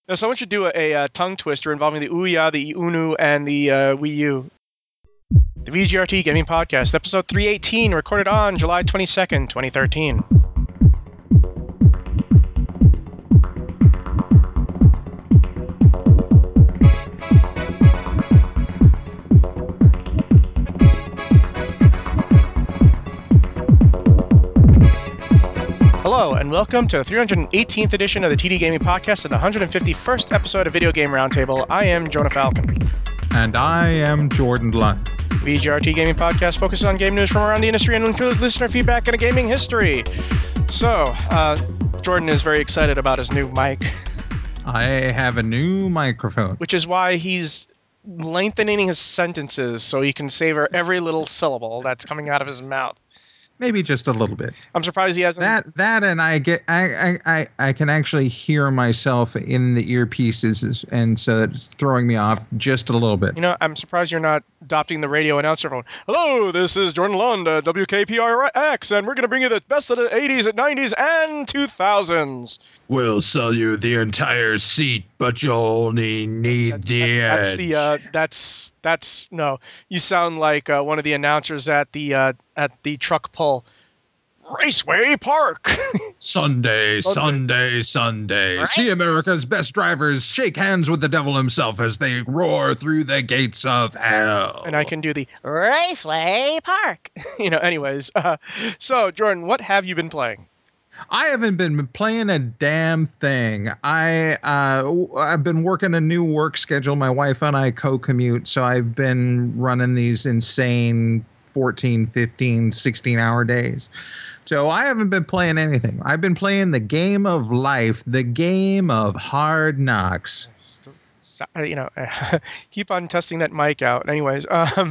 Now, someone should do a tongue twister involving the Ouya, the Unu, and the Wii U. The VGRT Gaming Podcast, episode 318, recorded on July 22nd, 2013. Hello, and welcome to the 318th edition of the TD Gaming Podcast and the 151st episode of Video Game Roundtable. I am Jonah Falcon. And I am Jordan Lund. VGRT Gaming Podcast focuses on game news from around the industry and includes listener feedback and a gaming history. So, Jordan is very excited about his new mic. I have a new microphone. Which is why he's lengthening his sentences so he can savor every little syllable that's coming out of his mouth. Maybe just a little bit. I'm surprised he hasn't... That and I can actually hear myself in the earpieces, and so it's throwing me off just a little bit. You know, I'm surprised you're not adopting the radio announcer phone. Hello, this is Jordan Lund, WKPRX, and we're going to bring you the best of the 80s and 90s and 2000s. We'll sell you the entire seat, but you'll only need the edge. No. You sound like one of the announcers at the truck pull. Raceway Park. Sunday. See America's best drivers shake hands with the devil himself as they roar through the gates of hell. And I can do the Raceway Park. Anyways. So, Jordan, what have you been playing? I haven't been playing a damn thing. I've been working a new work schedule. My wife and I co-commute, so I've been running these insane 14, 15, 16-hour days. So I haven't been playing anything. I've been playing the game of life, the game of hard knocks. Keep on testing that mic out. Anyways,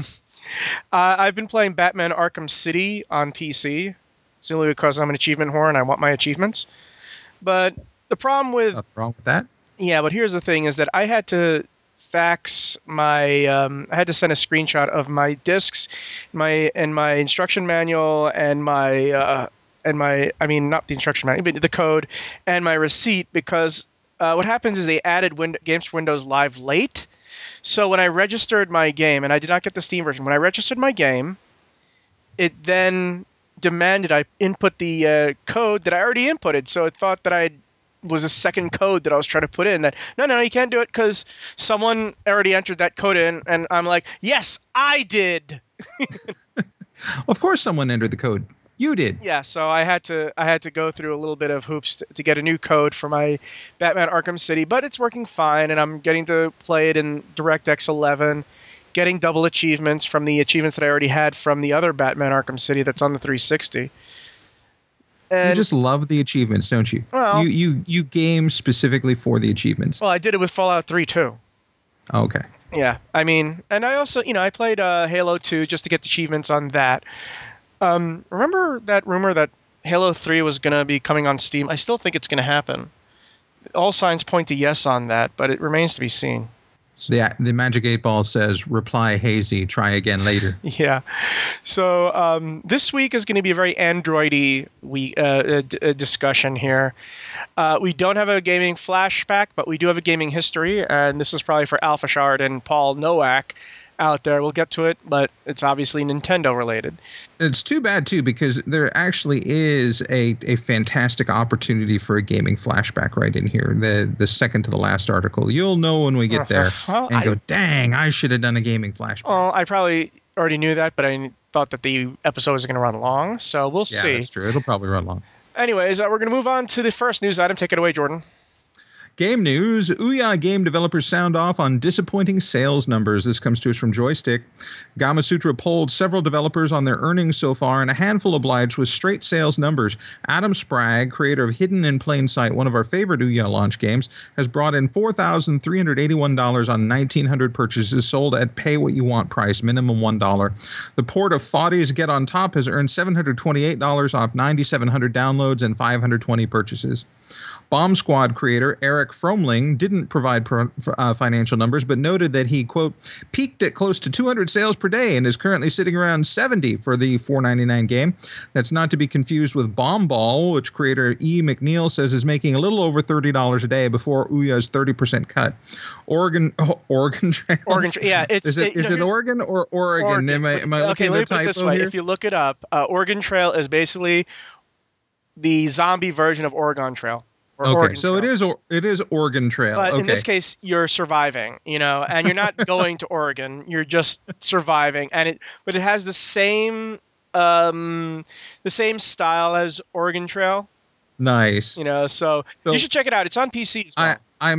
I've been playing Batman Arkham City on PC. Simply because I'm an achievement whore and I want my achievements. But the problem with... Nothing wrong with that? Yeah, but here's the thing is that I had to fax my... I had to send a screenshot of my discs, my instruction manual, and not the instruction manual, but the code, and my receipt, because what happens is they added Games for Windows Live late. So when I registered my game, and I did not get the Steam version, when I registered my game, it then demanded I input the code that I already inputted, so it thought that I was a second code that I was trying to put in. That no, you can't do it because someone already entered that code in, and I'm like, yes, I did. Of course, someone entered the code. You did. Yeah, so I had to go through a little bit of hoops to get a new code for my Batman Arkham City, but it's working fine, and I'm getting to play it in DirectX 11. Getting double achievements from the achievements that I already had from the other Batman Arkham City that's on the 360. And you just love the achievements, don't you? Well, you game specifically for the achievements. Well, I did it with Fallout 3 too. Okay. Yeah, I mean, and I also, I played Halo 2 just to get the achievements on that. Remember that rumor that Halo 3 was going to be coming on Steam? I still think it's going to happen. All signs point to yes on that, but it remains to be seen. So the Magic 8 Ball says, reply hazy, try again later. Yeah. So this week is going to be a very Android-y discussion here. We don't have a gaming flashback, but we do have a gaming history, and this is probably for Alpha Shard and Paul Nowak out there. We'll get to it, but it's obviously Nintendo related. It's too bad too, because there actually is a fantastic opportunity for a gaming flashback right in here. The second to the last article. You'll know when we get there and go, dang, I should have done a gaming flashback. Well, I probably already knew that, but I thought that the episode was going to run long, so we'll see. Yeah, that's true. It'll probably run long. Anyways, we're going to move on to the first news item. Take it away, Jordan. Game news. Ouya game developers sound off on disappointing sales numbers. This comes to us from Joystick. Gamasutra polled several developers on their earnings so far, and a handful obliged with straight sales numbers. Adam Sprague, creator of Hidden in Plain Sight, one of our favorite Ouya launch games, has brought in $4,381 on 1,900 purchases sold at pay-what-you-want price, minimum $1. The port of Foddy's Get on Top has earned $728 off 9,700 downloads and 520 purchases. Bomb Squad creator Eric Fromling didn't provide financial numbers, but noted that he, quote, peaked at close to 200 sales per day and is currently sitting around 70 for the $4.99 game. That's not to be confused with Bomb Ball, which creator E. McNeil says is making a little over $30 a day before Ouya's 30% cut. Oregon Trails? Yeah, is it Oregon or Oregon? Am I okay, looking let at me a put it this typo way. here? If you look it up, Oregon Trail is basically the zombie version of Oregon Trail. Or Okay, Oregon so Trail. it is Oregon Trail. But okay. in this case, you're surviving, and you're not going to Oregon. You're just surviving, but it has the same style as Oregon Trail. Nice. So you should check it out. It's on PC as well. I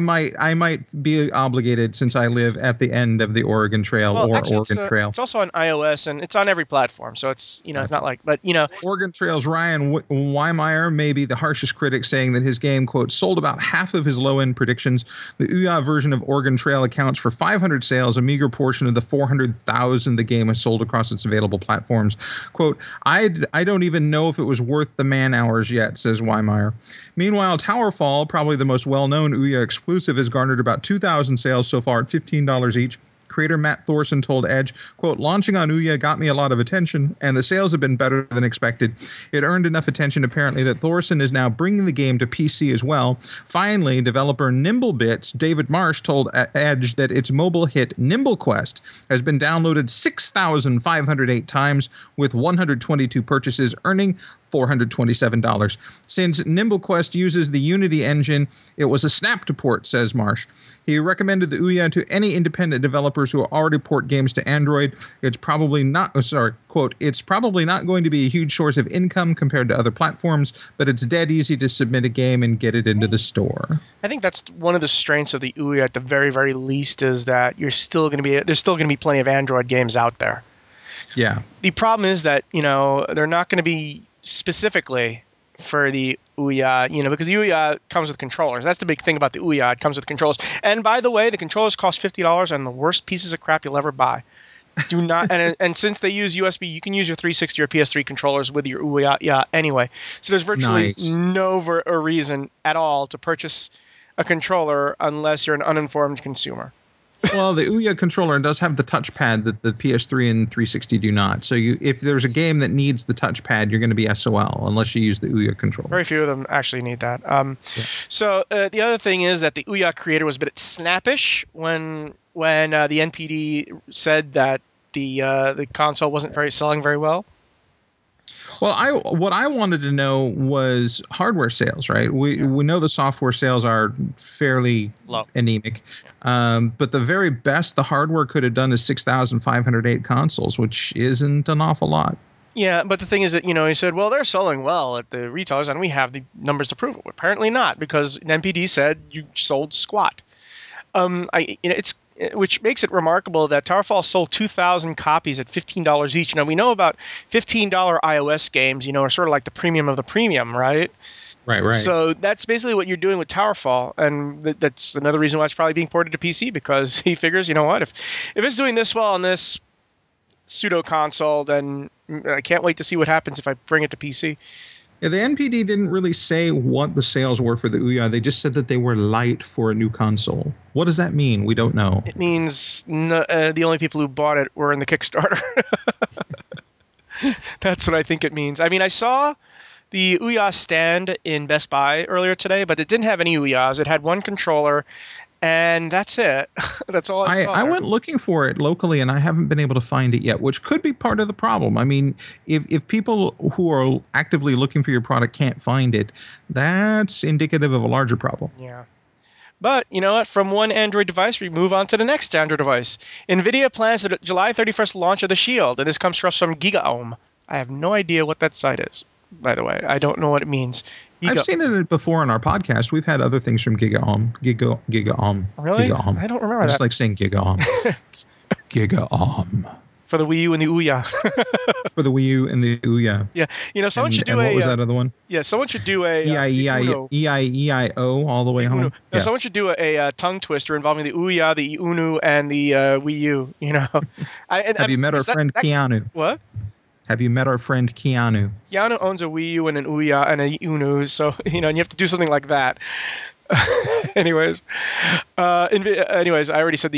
might be obligated since I live at the end of the Oregon Trail Oregon Trail. It's also on iOS and it's on every platform. So it's it's not like, but Oregon Trail's Ryan Weimeyer may be the harshest critic, saying that his game, quote, sold about half of his low-end predictions. The Ouya version of Oregon Trail accounts for 500 sales, a meager portion of the 400,000 the game has sold across its available platforms. Quote, I don't even know if it was worth the man hours yet, says Weimeyer. Meanwhile, Towerfall, probably the most well-known Ouya exclusive, has garnered about 2,000 sales so far at $15 each. Creator Matt Thorson told Edge, quote, launching on Ouya got me a lot of attention, and the sales have been better than expected. It earned enough attention, apparently, that Thorson is now bringing the game to PC as well. Finally, developer Nimblebits, David Marsh, told Edge that its mobile hit NimbleQuest has been downloaded 6,508 times, with 122 purchases, earning $427. Since NimbleQuest uses the Unity engine, it was a snap to port, says Marsh. He recommended the Ouya to any independent developers who already port games to Android. It's probably not, quote, it's probably not going to be a huge source of income compared to other platforms, but it's dead easy to submit a game and get it into the store. I think that's one of the strengths of the Ouya at the very, very least, is that there's still going to be plenty of Android games out there. Yeah. The problem is that, they're not going to be specifically for the Ouya, because the Ouya comes with controllers. That's the big thing about the Ouya. It comes with controllers. And by the way, the controllers cost $50 and the worst pieces of crap you'll ever buy. Do not, and since they use USB, you can use your 360 or PS3 controllers with your Ouya anyway. So there's virtually no reason at all to purchase a controller unless you're an uninformed consumer. Well, the Ouya controller does have the touchpad that the PS3 and 360 do not. So if there's a game that needs the touchpad, you're going to be SOL unless you use the Ouya controller. Very few of them actually need that. So the other thing is that the Ouya creator was a bit snappish when the NPD said that the console wasn't selling very well. Well, what I wanted to know was hardware sales, right? We know the software sales are fairly low, anemic, but the very best the hardware could have done is 6,508 consoles, which isn't an awful lot. Yeah, but the thing is that, he said, well, they're selling well at the retailers, and we have the numbers to prove it. Apparently not, because NPD said you sold squat. Which makes it remarkable that Towerfall sold 2,000 copies at $15 each. Now, we know about $15 iOS games, are sort of like the premium of the premium, right? Right. So that's basically what you're doing with Towerfall, and that's another reason why it's probably being ported to PC, because he figures, if it's doing this well on this pseudo console, then I can't wait to see what happens if I bring it to PC. Yeah, the NPD didn't really say what the sales were for the Ouya. They just said that they were light for a new console. What does that mean? We don't know. It means the only people who bought it were in the Kickstarter. That's what I think it means. I mean, I saw the Ouya stand in Best Buy earlier today, but it didn't have any Ouyas. It had one controller, and that's it. That's all I saw. I went looking for it locally, and I haven't been able to find it yet, which could be part of the problem. I mean, if people who are actively looking for your product can't find it, that's indicative of a larger problem. Yeah. But, you know what? From one Android device, we move on to the next Android device. NVIDIA plans the July 31st launch of the Shield, and this comes to us from GigaOM. I have no idea what that site is, by the way. I don't know what it means. I've seen it before on our podcast. We've had other things from GigaOM. GigaOM. Really? GigaOM. I don't remember I that. just like saying GigaOM. GigaOM. For the Wii U and the Ouya. For the Wii U and the Ouya. Yeah. Someone should do what was that other one? Yeah, someone should do a... EIEIO all the way home. No, yeah. Someone should do a tongue twister involving the Ouya, the Unu, and the Wii U, Have you met our friend Keanu? What? Have you met our friend Keanu? Keanu owns a Wii U and an Ouya and a Unu, so and you have to do something like that. anyways, anyways, I already said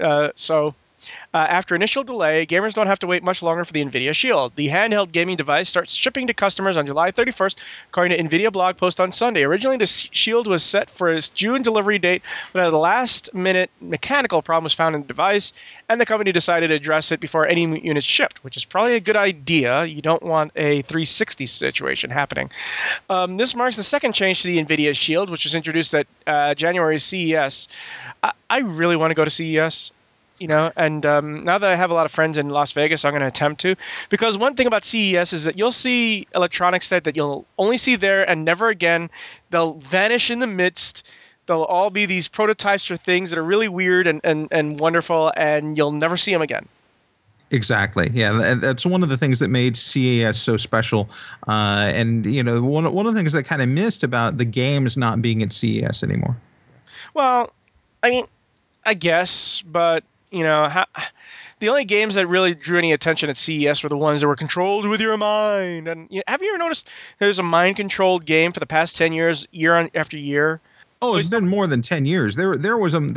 after initial delay, gamers don't have to wait much longer for the NVIDIA Shield. The handheld gaming device starts shipping to customers on July 31st, according to NVIDIA blog post on Sunday. Originally, the Shield was set for its June delivery date, but at the last-minute mechanical problem was found in the device, and the company decided to address it before any units shipped, which is probably a good idea. You don't want a 360 situation happening. This marks the second change to the NVIDIA Shield, which was introduced at January's CES. I really want to go to CES. And now that I have a lot of friends in Las Vegas, I'm going to attempt to. Because one thing about CES is that you'll see electronics that you'll only see there and never again. They'll vanish in the midst. They'll all be these prototypes for things that are really weird and wonderful, and you'll never see them again. Exactly. Yeah, that's one of the things that made CES so special. And one of the things I kind of missed about the games not being at CES anymore. Well, I mean, I guess, but the only games that really drew any attention at CES were the ones that were controlled with your mind. And have you ever noticed there's a mind-controlled game for the past 10 years, year after year? Oh, it's been more than 10 years. There was a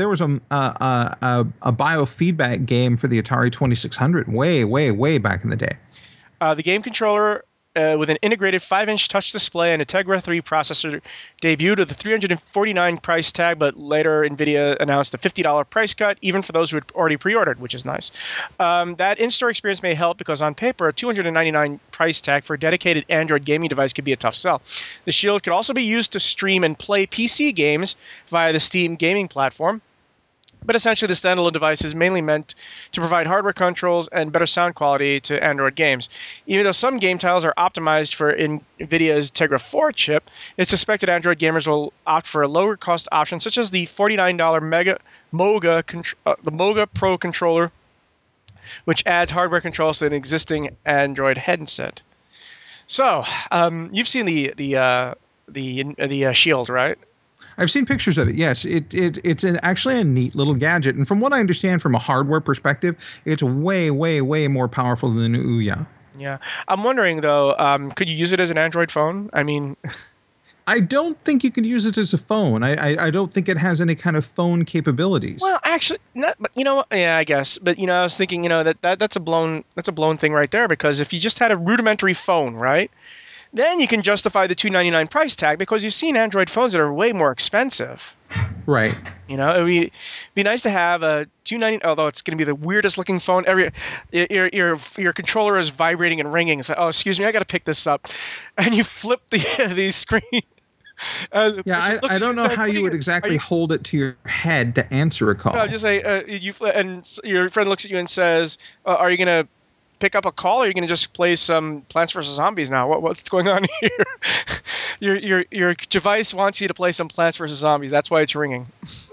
biofeedback game for the Atari 2600 way back in the day. The game controller with an integrated 5-inch touch display and a Tegra 3 processor debuted with a $349 price tag, but later NVIDIA announced a $50 price cut, even for those who had already pre-ordered, which is nice. That in-store experience may help because on paper, a $299 price tag for a dedicated Android gaming device could be a tough sell. The Shield could also be used to stream and play PC games via the Steam gaming platform. But essentially, the standalone device is mainly meant to provide hardware controls and better sound quality to Android games. Even though some game titles are optimized for NVIDIA's Tegra 4 chip, it's suspected Android gamers will opt for a lower-cost option, such as the $49 Moga Pro controller, which adds hardware controls to an existing Android headset. So, you've seen the Shield, right? I've seen pictures of it. Yes, it's actually a neat little gadget, and from what I understand, from a hardware perspective, it's way more powerful than the Ouya. Yeah, I'm wondering though, could you use it as an Android phone? I mean, I don't think you can use it as a phone. I don't think it has any kind of phone capabilities. Well, actually, not. But yeah, I guess. But I was thinking, that's a blown thing right there, because if you just had a rudimentary phone, right? Then you can justify the $299 price tag because you've seen Android phones that are way more expensive. Right. It would be nice to have a $299, although it's going to be the weirdest looking phone. Your controller is vibrating and ringing. It's like, oh, excuse me, I got to pick this up, and you flip the screen. Yeah, I don't know how you would exactly hold it to your head to answer a call. No, just say and your friend looks at you and says, "Are you going to pick up a call, or are you going to just play some Plants vs. Zombies now? What's going on here?" Your device wants you to play some Plants vs. Zombies. That's why it's ringing.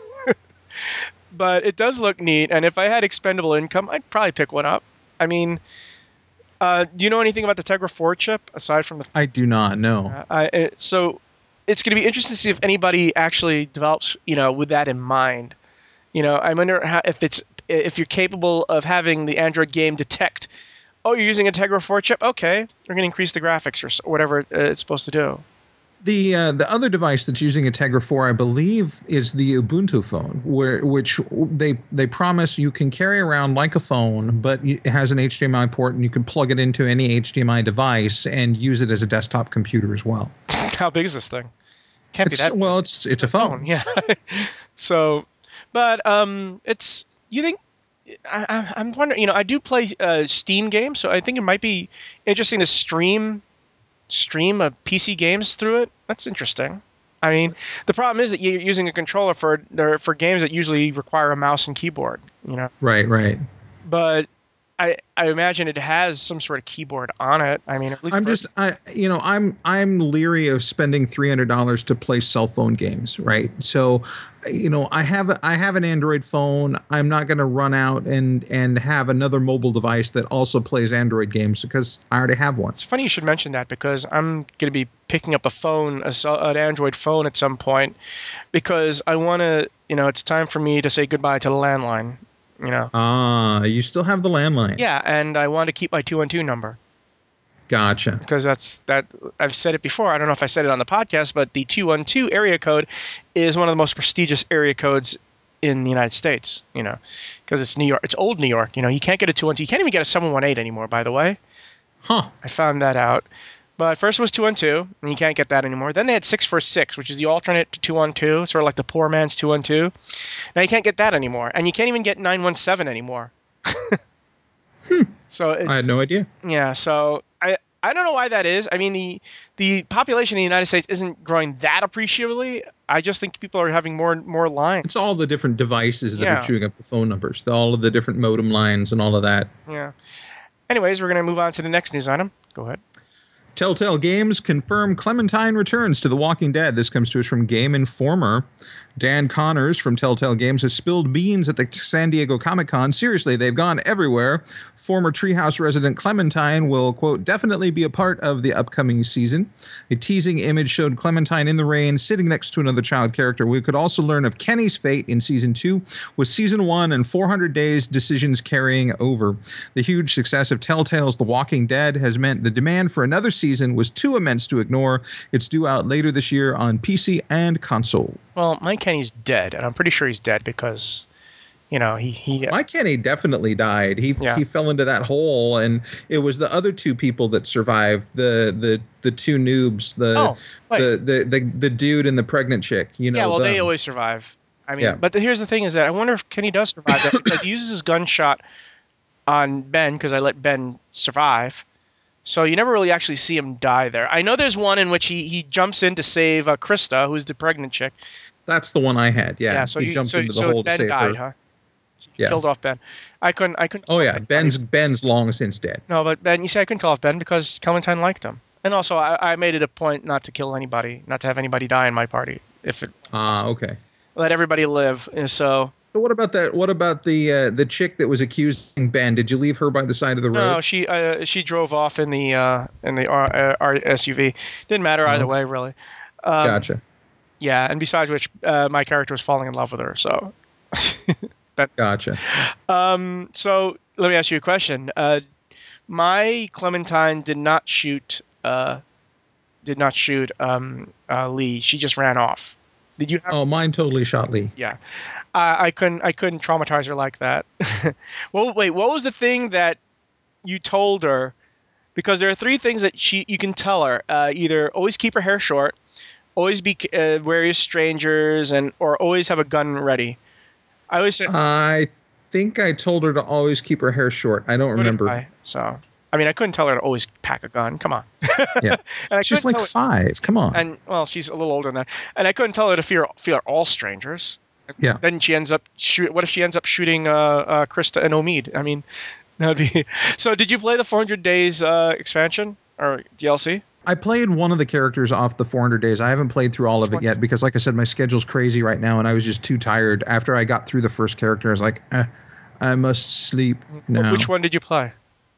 But it does look neat, and if I had expendable income, I'd probably pick one up. I mean, do you know anything about the Tegra 4 chip aside from the? I do not know. So it's going to be interesting to see if anybody actually develops, with that in mind. I wonder if you're capable of having the Android game detect, oh, you're using a Tegra 4 chip? Okay, we're going to increase the graphics or whatever it's supposed to do. The other device that's using a Tegra 4, I believe, is the Ubuntu phone, which they promise you can carry around like a phone, but it has an HDMI port and you can plug it into any HDMI device and use it as a desktop computer as well. How big is this thing? Can't be that big. Well, it's a phone. Yeah. So, but it's, you think, I'm wondering, I do play Steam games, so I think it might be interesting to stream PC games through it. That's interesting. I mean, the problem is that you're using a controller for games that usually require a mouse and keyboard. Right. But I imagine it has some sort of keyboard on it. I mean, at least I'm leery of spending $300 to play cell phone games, right? So, I have an Android phone. I'm not going to run out and have another mobile device that also plays Android games because I already have one. It's funny you should mention that because I'm going to be picking up an Android phone at some point because I want to, it's time for me to say goodbye to the landline. You still have the landline. Yeah, and I want to keep my 212 number. Gotcha. Because I've said it before. I don't know if I said it on the podcast, but the 212 area code is one of the most prestigious area codes in the United States. Because it's New York. It's old New York. You can't get a 212. You can't even get a 718 anymore. By the way, I found that out. But first it was 212, and you can't get that anymore. Then they had 646, which is the alternate to 212, sort of like the poor man's 212. Now you can't get that anymore, and you can't even get 917 anymore. So I had no idea. Yeah, so I don't know why that is. I mean, the population in the United States isn't growing that appreciably. I just think people are having more and more lines. It's all the different devices that are chewing up the phone numbers, all of the different modem lines and all of that. Yeah. Anyways, we're going to move on to the next news item. Go ahead. Telltale Games confirm Clementine returns to The Walking Dead. This comes to us from Game Informer. Dan Connors from Telltale Games has spilled beans at the San Diego Comic-Con. Seriously, they've gone everywhere. Former Treehouse resident Clementine will, quote, definitely be a part of the upcoming season. A teasing image showed Clementine in the rain, sitting next to another child character. We could also learn of Kenny's fate in Season 2, with Season 1 and 400 Days decisions carrying over. The huge success of Telltale's The Walking Dead has meant the demand for another season was too immense to ignore. It's due out later this year on PC and console. Well, Mike Kenny's dead, and I'm pretty sure he's dead because, he Mike Kenny definitely died. He fell into that hole, and it was the other two people that survived. The two noobs, the dude and the pregnant chick. They always survive. I mean, but here's the thing: is that I wonder if Kenny does survive that because he uses his gunshot on Ben because I let Ben survive. So you never really actually see him die there. I know there's one in which he jumps in to save Krista, who's the pregnant chick. That's the one I had. Yeah. So he jumped into the hole Ben to save died, her. huh? Killed off Ben. I couldn't. Oh yeah, Ben's long since dead. No, but Ben. You see, I couldn't kill off Ben because Clementine liked him, and also I made it a point not to kill anybody, not to have anybody die in my party. Okay. Let everybody live. So what about that? What about the chick that was accusing Ben? Did you leave her by the side of the road? No, she drove off in the our SUV. Didn't matter either way, really. Gotcha. Yeah, and besides which, my character was falling in love with her. So. Gotcha. So let me ask you a question. My Clementine did not shoot. Lee. She just ran off. Did you? Mine totally shot Lee. Yeah, I couldn't traumatize her like that. Well, wait. What was the thing that you told her? Because there are three things that you can tell her. Either always keep her hair short, always be wary of strangers, or always have a gun ready. I always say. I think I told her to always keep her hair short. I don't remember. I mean, I couldn't tell her to always pack a gun. Come on. Yeah. And she's like 5. Come on. And well, she's a little older than that. And I couldn't tell her to fear all strangers. Yeah. Then she ends up what if she ends up shooting Krista and Omid? I mean, that'd be. So, did you play the 400 Days expansion or DLC? I played one of the characters off the 400 Days. I haven't played through all of it yet because, like I said, my schedule's crazy right now, and I was just too tired. After I got through the first character, I was like, I must sleep now. Which one did you play?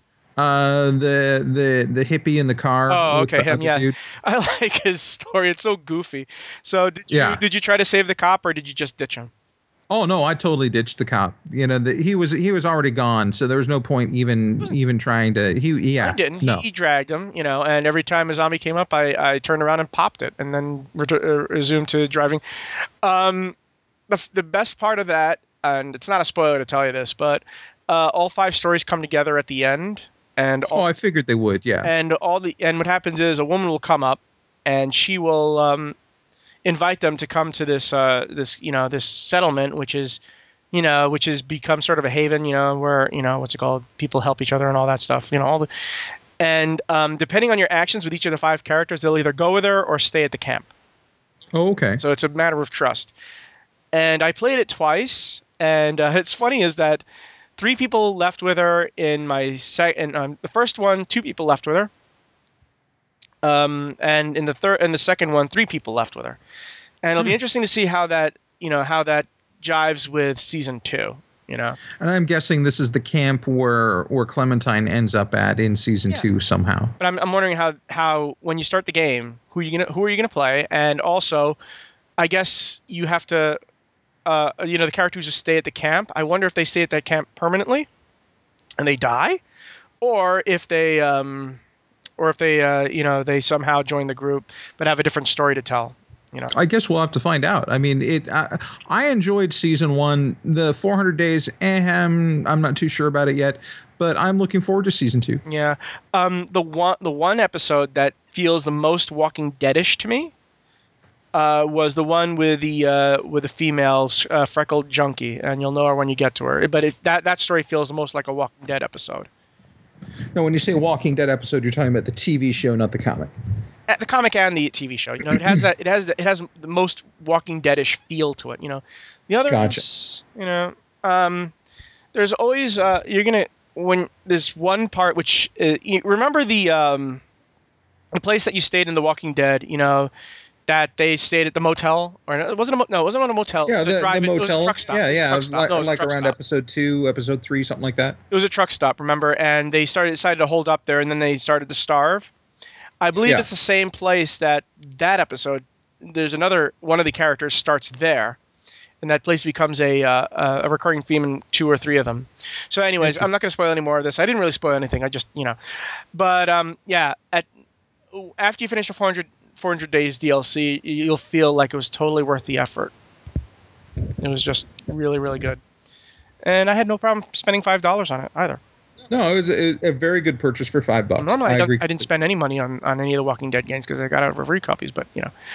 The hippie in the car. Oh, okay, him. Yeah, dude. I like his story. It's so goofy. So, did you try to save the cop, or did you just ditch him? Oh no, I totally ditched the cop. He was already gone, so there was no point even trying to. I didn't. No. He dragged him, and every time a zombie came up, I turned around and popped it, and then resumed to driving. The best part of that, and it's not a spoiler to tell you this, but all 5 stories come together at the end. And I figured they would, yeah. And what happens is a woman will come up, and she will invite them to come to this settlement, which is become sort of a haven, where what's it called? People help each other and all that stuff, and depending on your actions with each of the 5 characters, they'll either go with her or stay at the camp. Oh, okay. So it's a matter of trust. And I played it twice, and it's funny is that 3 people left with her in my the first one, 2 people left with her. And in the second one, 3 people left with her. And it'll be interesting to see how that jives with season 2, And I'm guessing this is the camp where Clementine ends up at in season 2 somehow. But I'm wondering how when you start the game, who are you gonna play? And also, I guess you have to the characters just stay at the camp. I wonder if they stay at that camp permanently and they die, or if they or if they they somehow join the group but have a different story to tell. I guess we'll have to find out. I mean, I enjoyed season 1. The 400 days, I'm not too sure about it yet, but I'm looking forward to season 2. Yeah. The one episode that feels the most Walking Deadish to me was the one with the female freckled junkie, and you'll know her when you get to her. But if that story feels the most like a Walking Dead episode. Now, when you say Walking Dead episode, you're talking about the TV show, not the comic. The comic and the TV show, it has that. It has the most Walking Deadish feel to it. The others, Gotcha. there's always when there's one part which you remember the place that you stayed in The Walking Dead. That they stayed at the motel, or it wasn't it wasn't on a motel. Yeah, it was a the motel. It was a truck stop. Yeah, Truck stop. No, it was a like truck around stop. episode 2, episode 3, something like that. It was a truck stop, remember? And they decided to hold up there, and then they started to starve. I believe it's the same place that episode. There's another one of the characters starts there, and that place becomes a recurring theme in 2 or 3 of them. So, anyways, I'm not going to spoil any more of this. I didn't really spoil anything. I just but after you finish the 400 days DLC, you'll feel like it was totally worth the effort. It was just really, really good, and I had no problem spending $5 on it either. No, it was a very good purchase for $5. Normally, I didn't spend any money on any of the Walking Dead games because I got out for free copies, but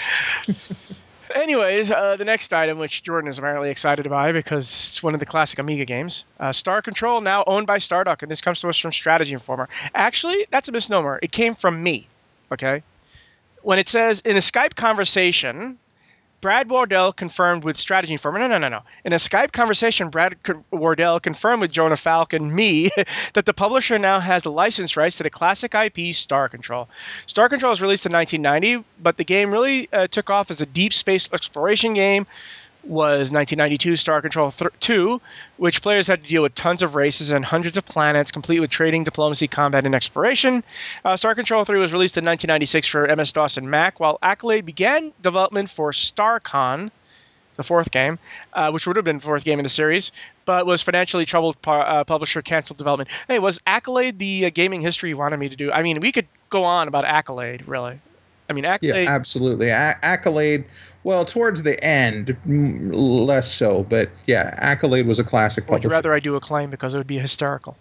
Anyways, the next item, which Jordan is apparently excited to buy because it's one of the classic Amiga games, Star Control, now owned by Stardock, and this comes to us from Strategy Informer. Actually, that's a misnomer. It came from me, okay? When it says, in a Skype conversation, Brad Wardell confirmed with Strategy Informer. No. In a Skype conversation, Brad Wardell confirmed with Jonah Falk and me that the publisher now has the license rights to the classic IP Star Control. Star Control was released in 1990, but the game really took off as a deep space exploration game. Was 1992 Star Control 2, which players had to deal with tons of races and hundreds of planets, complete with trading, diplomacy, combat, and exploration. Star Control 3 was released in 1996 for MS-DOS and Mac, while Accolade began development for StarCon, the 4th game, which would have been the 4th game in the series, but was financially troubled. Publisher canceled development. Hey, was Accolade the gaming history you wanted me to do? I mean, we could go on about Accolade, really. I mean, Accolade... Yeah, absolutely. Accolade... Well, towards the end, less so, but yeah, Accolade was a classic publisher. Would you rather I do Acclaim because it would be hysterical?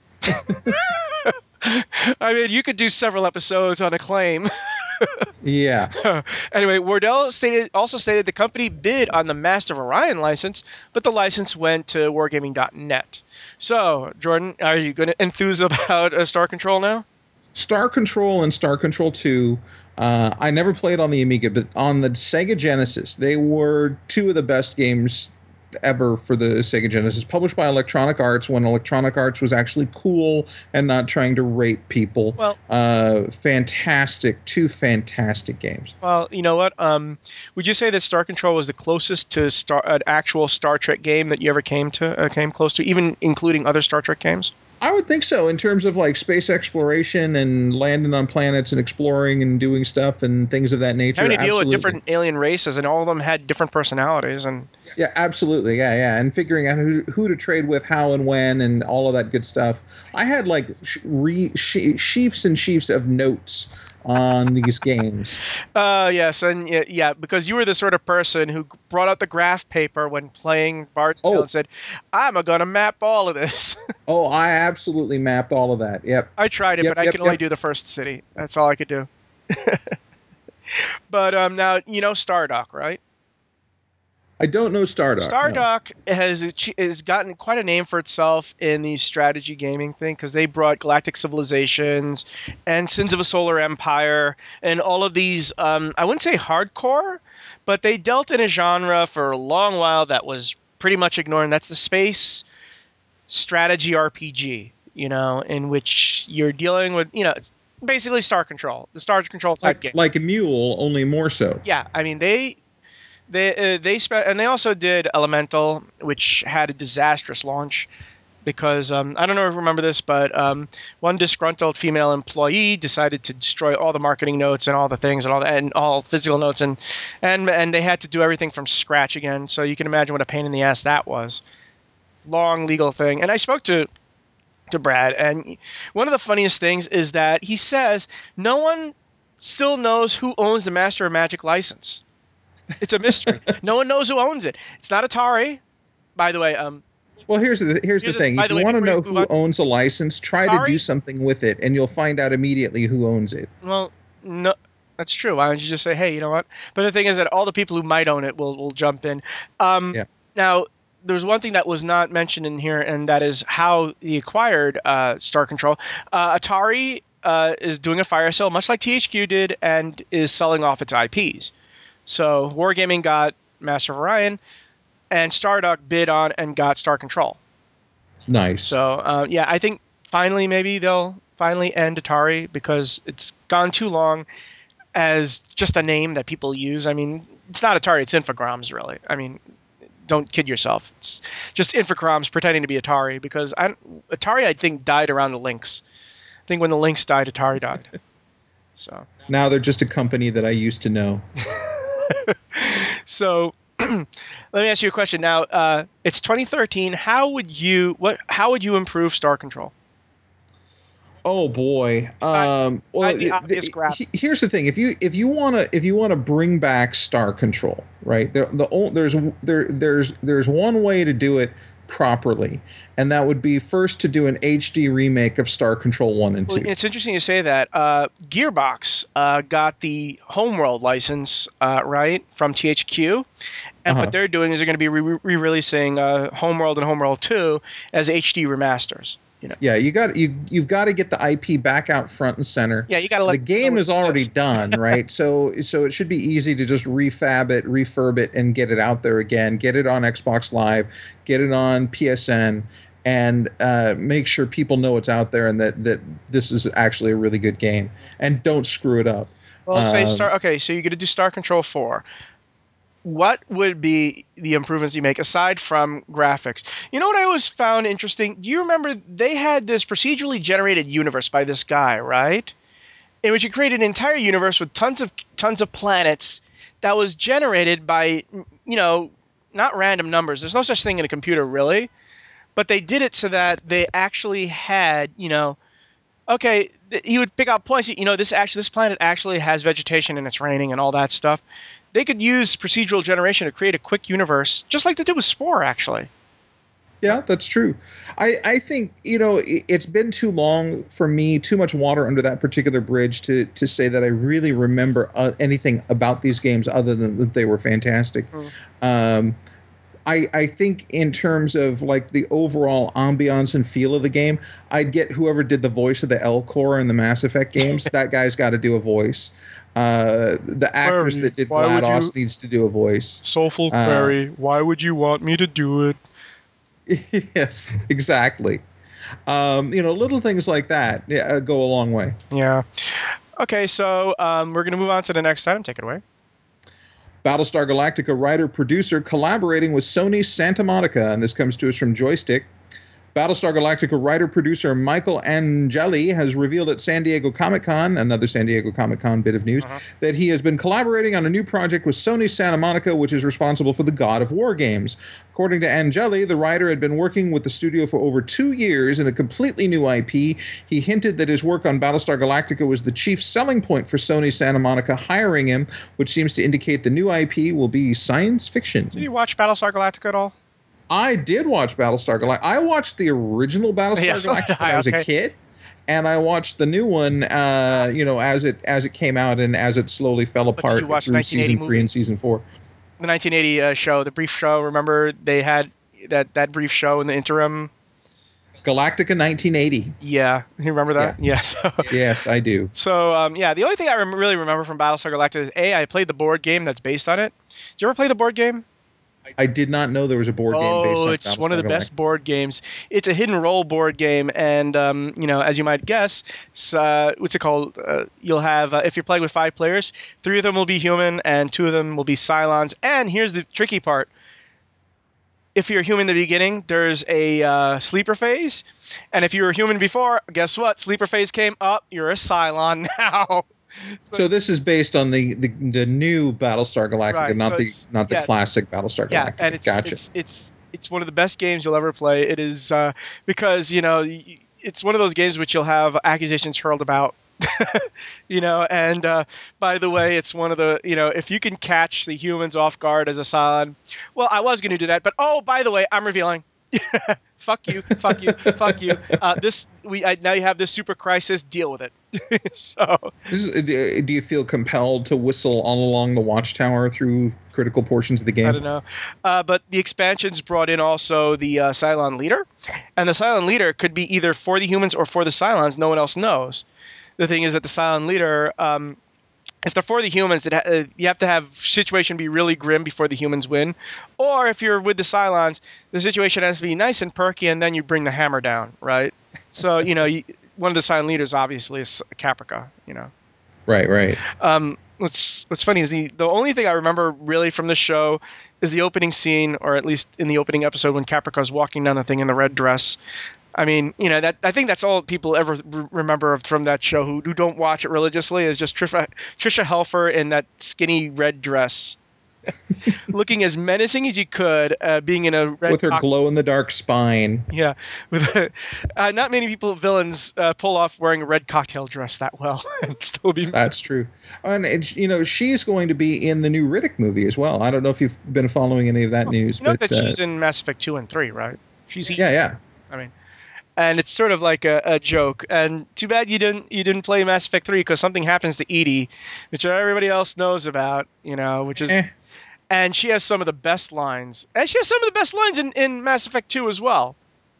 I mean, you could do several episodes on Acclaim. Yeah. Anyway, Wardell also stated the company bid on the Master of Orion license, but the license went to Wargaming.net. So, Jordan, are you going to enthuse about Star Control now? Star Control and Star Control 2, I never played on the Amiga, but on the Sega Genesis, they were 2 of the best games ever for the Sega Genesis, published by Electronic Arts when Electronic Arts was actually cool and not trying to rape people. Well, 2 fantastic games. Well, you know what? Would you say that Star Control was the closest to an actual Star Trek game that you ever came close to, even including other Star Trek games? I would think so, in terms of like space exploration and landing on planets and exploring and doing stuff and things of that nature. Having to deal with different alien races, and all of them had different personalities. And yeah, absolutely, yeah, and figuring out who to trade with, how and when, and all of that good stuff. I had like sheafs and sheafs of notes on these games. Yes, and yeah, because you were the sort of person who brought out the graph paper when playing Bard's Tale and said, "I'm gonna map all of this." Oh, I absolutely mapped all of that. Yep. I tried it, but I could only do the first city. That's all I could do. But now you know Stardock, right? I don't know Stardock. Stardock has gotten quite a name for itself in the strategy gaming thing because they brought Galactic Civilizations and Sins of a Solar Empire and all of these, I wouldn't say hardcore, but they dealt in a genre for a long while that was pretty much ignored, and that's the space strategy RPG, in which you're dealing with, basically Star Control, the Star Control type game. Like a mule, only more so. Yeah, I mean, they also did Elemental, which had a disastrous launch because I don't know if you remember this, but one disgruntled female employee decided to destroy all the marketing notes and all the things and all physical notes and they had to do everything from scratch again. So you can imagine what a pain in the ass that was. Long legal thing. And I spoke to to Brad. And one of the funniest things is that he says no one still knows who owns the Master of Magic license. It's a mystery. No one knows who owns it. It's not Atari. By the way, Well, here's the thing. by If the you way, want to before you know move who on, owns a license, try to do Atari. something with it, and you'll find out immediately who owns it. Well, no, that's true. Why don't you just say, hey, you know what? But the thing is that all the people who might own it will jump in. Yeah. Now, there's one thing that was not mentioned in here, and that is how he acquired Star Control. Atari is doing a fire sale, much like THQ did, and is selling off its IPs. So Wargaming got Master of Orion, and Stardock bid on and got Star Control. Nice. So, yeah, I think finally maybe they'll finally end Atari because it's gone too long as just a name that people use. I mean, it's not Atari, it's Infogrames, really. I mean, don't kid yourself. It's just Infogrames pretending to be Atari because Atari, I think, died around the Lynx. I think when the Lynx died, Atari died. So Now they're just a company that I used to know. So let me ask you a question. Now, it's 2013. How would you improve Star Control? Oh boy. Besides Well, the obvious graph. here's the thing. If you wanna bring back Star Control, right? There's one way to do it properly, and that would be first to do an HD remake of Star Control 1 and Well, 2. it's interesting you say that. Gearbox got the Homeworld license right from THQ, and what Uh-huh. they're doing is they're going to be re-releasing Homeworld and Homeworld 2 as HD remasters. You know, Yeah, you've got to get the IP back out front and center. yeah, you got to let The people know game it is already exists. done, right? So it should be easy to just refurb it, and get it out there again. Get it on Xbox Live, get it on PSN, and make sure people know it's out there and that this is actually a really good game. And don't screw it up. Well, say Um, Star. Okay, so you're going to do Star Control 4. What would be the improvements you make aside from graphics? You know what I always found interesting? Do you remember they had this procedurally generated universe by this guy, right? In which he created an entire universe with tons of planets that was generated by not random numbers. There's no such thing in a computer really, but they did it so that they actually had okay, he would pick out points. This planet actually has vegetation and it's raining and all that stuff. They could use procedural generation to create a quick universe, just like they did with Spore, actually. Yeah, that's true. I think, it's been too long for me, too much water under that particular bridge to say that I really remember anything about these games other than that they were fantastic. Mm. Um, I think in terms of like the overall ambiance and feel of the game, I'd get whoever did the voice of the L-Core in the Mass Effect games. That guy's got to do a voice. The actress Query, that did why would you, GLaDOS needs to do a voice. Soulful Uh, Query, why would you want me to do it? yes, exactly. Little things like that, yeah, go a long way. Yeah. Okay, so we're going to move on to the next item. Take it away. Battlestar Galactica writer producer collaborating with Sony's Santa Monica, and this comes to us from Joystick. Battlestar Galactica writer-producer Michael Angeli has revealed at San Diego Comic-Con, another San Diego Comic-Con bit of news, that he has been collaborating on a new project with Sony Santa Monica, which is responsible for the God of War games. According to Angeli, the writer had been working with the studio for over 2 years in a completely new IP. He hinted that his work on Battlestar Galactica was the chief selling point for Sony Santa Monica hiring him, which seems to indicate the new IP will be science Did fiction. you watch Battlestar Galactica at all? I did watch Battlestar Galactica. I watched the original Yeah, Battlestar so Galactica did when I. I was a Okay. kid, and I watched the new one, as it came out and as it slowly fell But did you apart watch the through 1980 season 3 and movie? season 4. The 1980 show, the brief show. Remember they had that brief show in the interim. Galactica 1980. Yeah, you remember that? Yeah. Yeah. So, Yes, I do. yeah, the only thing I really remember from Battlestar Galactica is I played the board game that's based on it. Did you ever play the board game? I did not know there was a board game based Oh, on it's one of Battlestar the best Galactica. board games. It's a hidden role board game, and as you might guess, what's it called? You'll have if you're playing with 5 players, 3 of them will be human, and 2 of them will be Cylons. And here's the tricky part: if you're human in the beginning, there's a sleeper phase, and if you were human before, guess what? Sleeper phase came up. You're a Cylon now. So So this is based on the new Battlestar Galactica, right, so it's not the yes, classic Battlestar yeah, and Galactica. Gotcha. it's one of the best games you'll ever play. It is because it's one of those games which you'll have accusations hurled about. And by the way, it's one of the, if you can catch the humans off guard as a Cylon, well, I was going to do that, but oh, by the way, I'm revealing. Fuck you, fuck you, fuck you. Now you have this super crisis. Deal with it. So, do you feel compelled to whistle all along the watchtower through critical portions of the game? I don't know. But the expansions brought in also the Cylon leader, and the Cylon leader could be either for the humans or for the Cylons. No one else knows. The thing is that the Cylon leader, if they're for the humans, you have to have situation be really grim before the humans win. Or if you're with the Cylons, the situation has to be nice and perky, and then you bring the hammer down, right? So, one of the Cylon leaders obviously is Caprica, Right. What's funny is the only thing I remember really from the show is the opening scene, or at least in the opening episode when Caprica's walking down the thing in the red dress. I mean, that I think that's all people ever remember from that show who don't watch it religiously is just Trisha Helfer in that skinny red dress, looking as menacing as you could, being in a red with her glow-in-the-dark spine. Yeah, with not many villains pull off wearing a red cocktail dress that well and still be. That's true, and she's going to be in the new Riddick movie as well. I don't know if you've been following any of that news. You know that she's in Mass Effect 2 and 3, right? She's yeah. I mean, and it's sort of like a joke. And too bad you didn't play Mass Effect 3 because something happens to EDI, which everybody else knows about. Which is. And she has some of the best lines. And she has some of the best lines in Mass Effect 2 as well.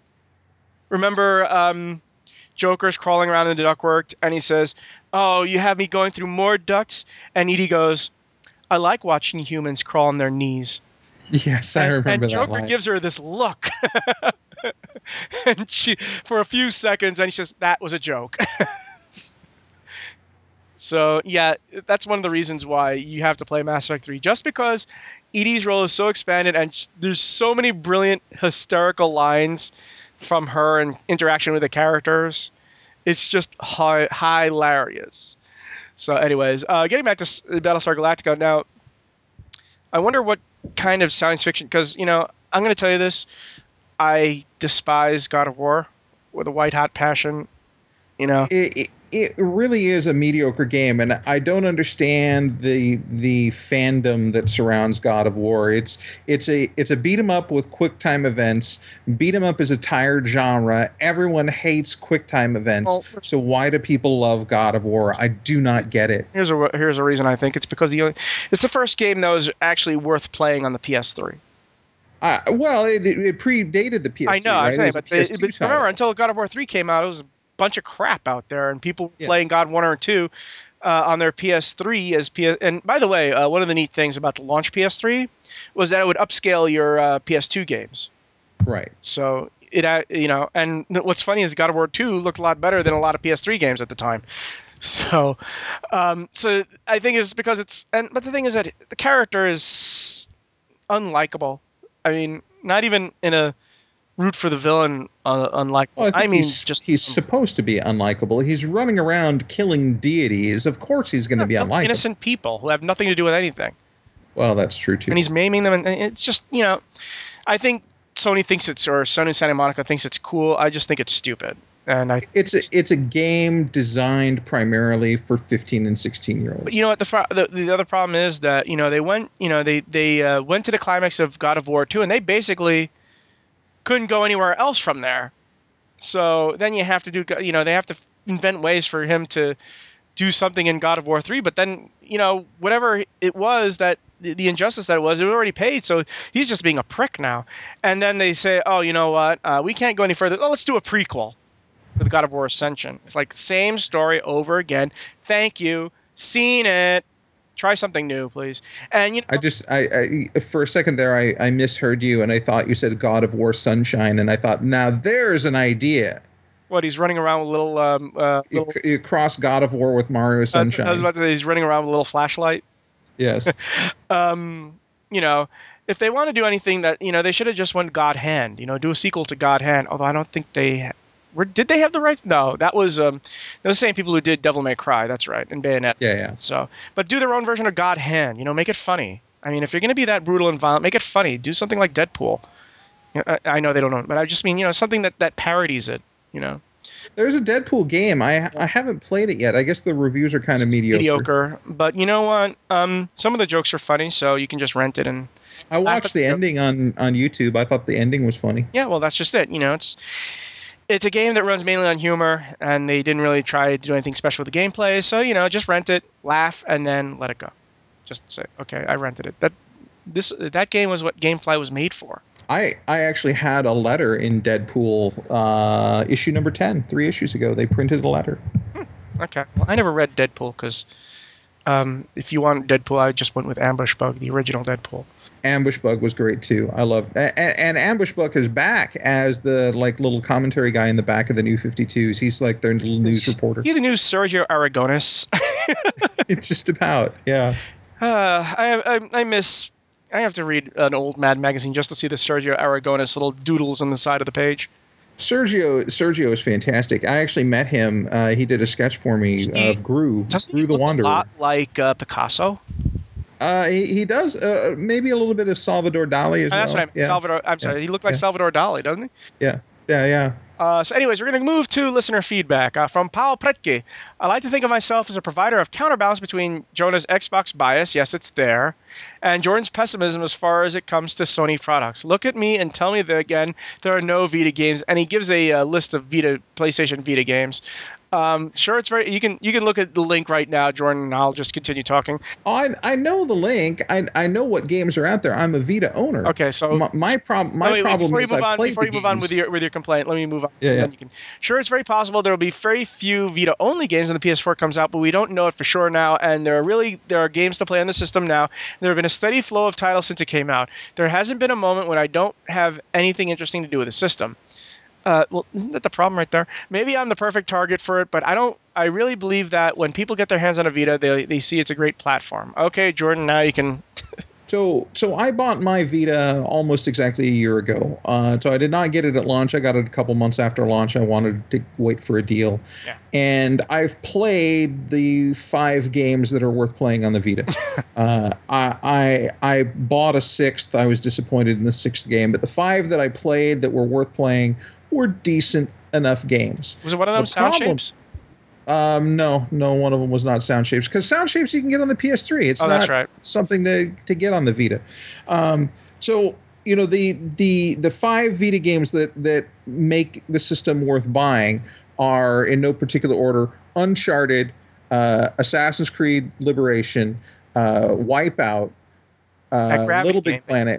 Remember, Joker's crawling around in the ductwork, and he says, "Oh, you have me going through more ducts?" And EDI goes, "I like watching humans crawl on their knees." Yes, I remember and that line. And Joker gives her this look. And she, for a few seconds, and she says, "That was a joke." So, yeah, that's one of the reasons why you have to play Mass Effect 3. Just because EDI's role is so expanded and there's so many brilliant, hysterical lines from her and interaction with the characters. It's just hilarious. So, anyways, getting back to Battlestar Galactica. Now, I wonder what kind of science fiction... Because, I'm going to tell you this. I despise God of War with a white-hot passion. It really is a mediocre game, and I don't understand the fandom that surrounds God of War. It's a beat 'em up with quick time events. Beat 'em up is a tired genre. Everyone hates quick time events. So why do people love God of War? I do not get it. Here's a reason. I think it's because it's the first game that was actually worth playing on the PS3. Well, it predated the PS3. I know, right? I'm saying, but remember, title. until God of War 3 came out, it was a bunch of crap out there, and people playing God 1 or 2 on their PS3 as PS. And by the way, one of the neat things about the launch PS3 was that it would upscale your PS2 games. Right. So and what's funny is God of War 2 looked a lot better than a lot of PS3 games at the time. So, so I think it's because but the thing is that the character is unlikable. I mean, not even in a root for the villain unlikable. Well, I mean, he's just supposed to be unlikable. He's running around killing deities. Of course, he's going to be unlikable. Innocent people who have nothing to do with anything. Well, that's true too. And he's maiming them, and it's just I think Sony Santa Monica thinks it's cool. I just think it's stupid. And it's a game designed primarily for 15 and 16-year-olds. But you know what the other problem is that they went they went to the climax of God of War 2 and they basically couldn't go anywhere else from there. So then you have to they have to invent ways for him to do something in God of War 3, but then whatever it was that the injustice that it was already paid, so he's just being a prick now. And then they say, "Oh, you know what? We can't go any further. Oh, let's do a prequel." With God of War Ascension. It's like same story over again. Thank you. Seen it. Try something new, please. And I for a second there I misheard you and I thought you said God of War Sunshine and I thought now there's an idea. What, he's running around with a little you cross God of War with Mario Sunshine. I was about to say he's running around with a little flashlight. Yes. If they want to do anything that they should have just went God Hand. Do a sequel to God Hand. Although I don't think they did they have the rights? No, that was the same people who did Devil May Cry. That's right, and Bayonetta. Yeah. So, but do their own version of God Hand. Make it funny. I mean, if you're going to be that brutal and violent, make it funny. Do something like Deadpool. I know they don't know, but I just mean something that parodies it. There's a Deadpool game. I haven't played it yet. I guess the reviews are kind of mediocre. But you know what? Some of the jokes are funny, so you can just rent it and. I watched the ending on YouTube. I thought the ending was funny. Yeah, well, that's just it. It's a game that runs mainly on humor, and they didn't really try to do anything special with the gameplay. So just rent it, laugh, and then let it go. Just say, okay, I rented it. That game was what GameFly was made for. I actually had a letter in Deadpool issue number 10, 3 issues ago. They printed a letter. Okay. Well, I never read Deadpool because if you want Deadpool, I just went with Ambush Bug, the original Deadpool. Ambush Bug was great too. I loved and Ambush Bug is back as the little commentary guy in the back of the New 52s. He's like their little news reporter. He's the new Sergio Aragonis. It's just about, yeah. I have to read an old Mad magazine just to see the Sergio Aragonis little doodles on the side of the page. Sergio is fantastic. I actually met him. He did a sketch for me of Gru the Wanderer. A lot like Picasso? He does maybe a little bit of Salvador Dali as well. That's what I meant. Yeah. Salvador. I'm sorry. He looked like Salvador Dali, doesn't he? Yeah. So anyways, we're going to move to listener feedback from Paul Pretke. I like to think of myself as a provider of counterbalance between Jonah's Xbox bias, yes, it's there, and Jordan's pessimism as far as it comes to Sony products. Look at me and tell me that, again, there are no Vita games, and he gives a list of PlayStation Vita games. Sure, it's very. You can look at the link right now, Jordan, and I'll just continue talking. I know the link. I know what games are out there. I'm a Vita owner. Okay, so my problem is before you move on with your complaint, let me move on. Yeah. Then you can. Sure, it's very possible there will be very few Vita only games when the PS4 comes out, but we don't know it for sure now. And there are games to play on the system now. There have been a steady flow of titles since it came out. There hasn't been a moment when I don't have anything interesting to do with the system. Well, isn't that the problem right there? Maybe I'm the perfect target for it, but I really believe that when people get their hands on a Vita, they see it's a great platform. Okay, Jordan, now you can. So I bought my Vita almost exactly a year ago. So I did not get it at launch. I got it a couple months after launch. I wanted to wait for a deal. Yeah. And I've played the 5 games that are worth playing on the Vita. I bought a 6th. I was disappointed in the 6th game, but the 5 that I played that were worth playing were decent enough games. Was it one of them Sound Shapes? No, one of them was not Sound Shapes, because Sound Shapes you can get on the PS3. It's not that's right. something to get on the Vita. So the 5 Vita games that make the system worth buying are in no particular order: Uncharted, Assassin's Creed Liberation, Wipeout, Little Big Planet,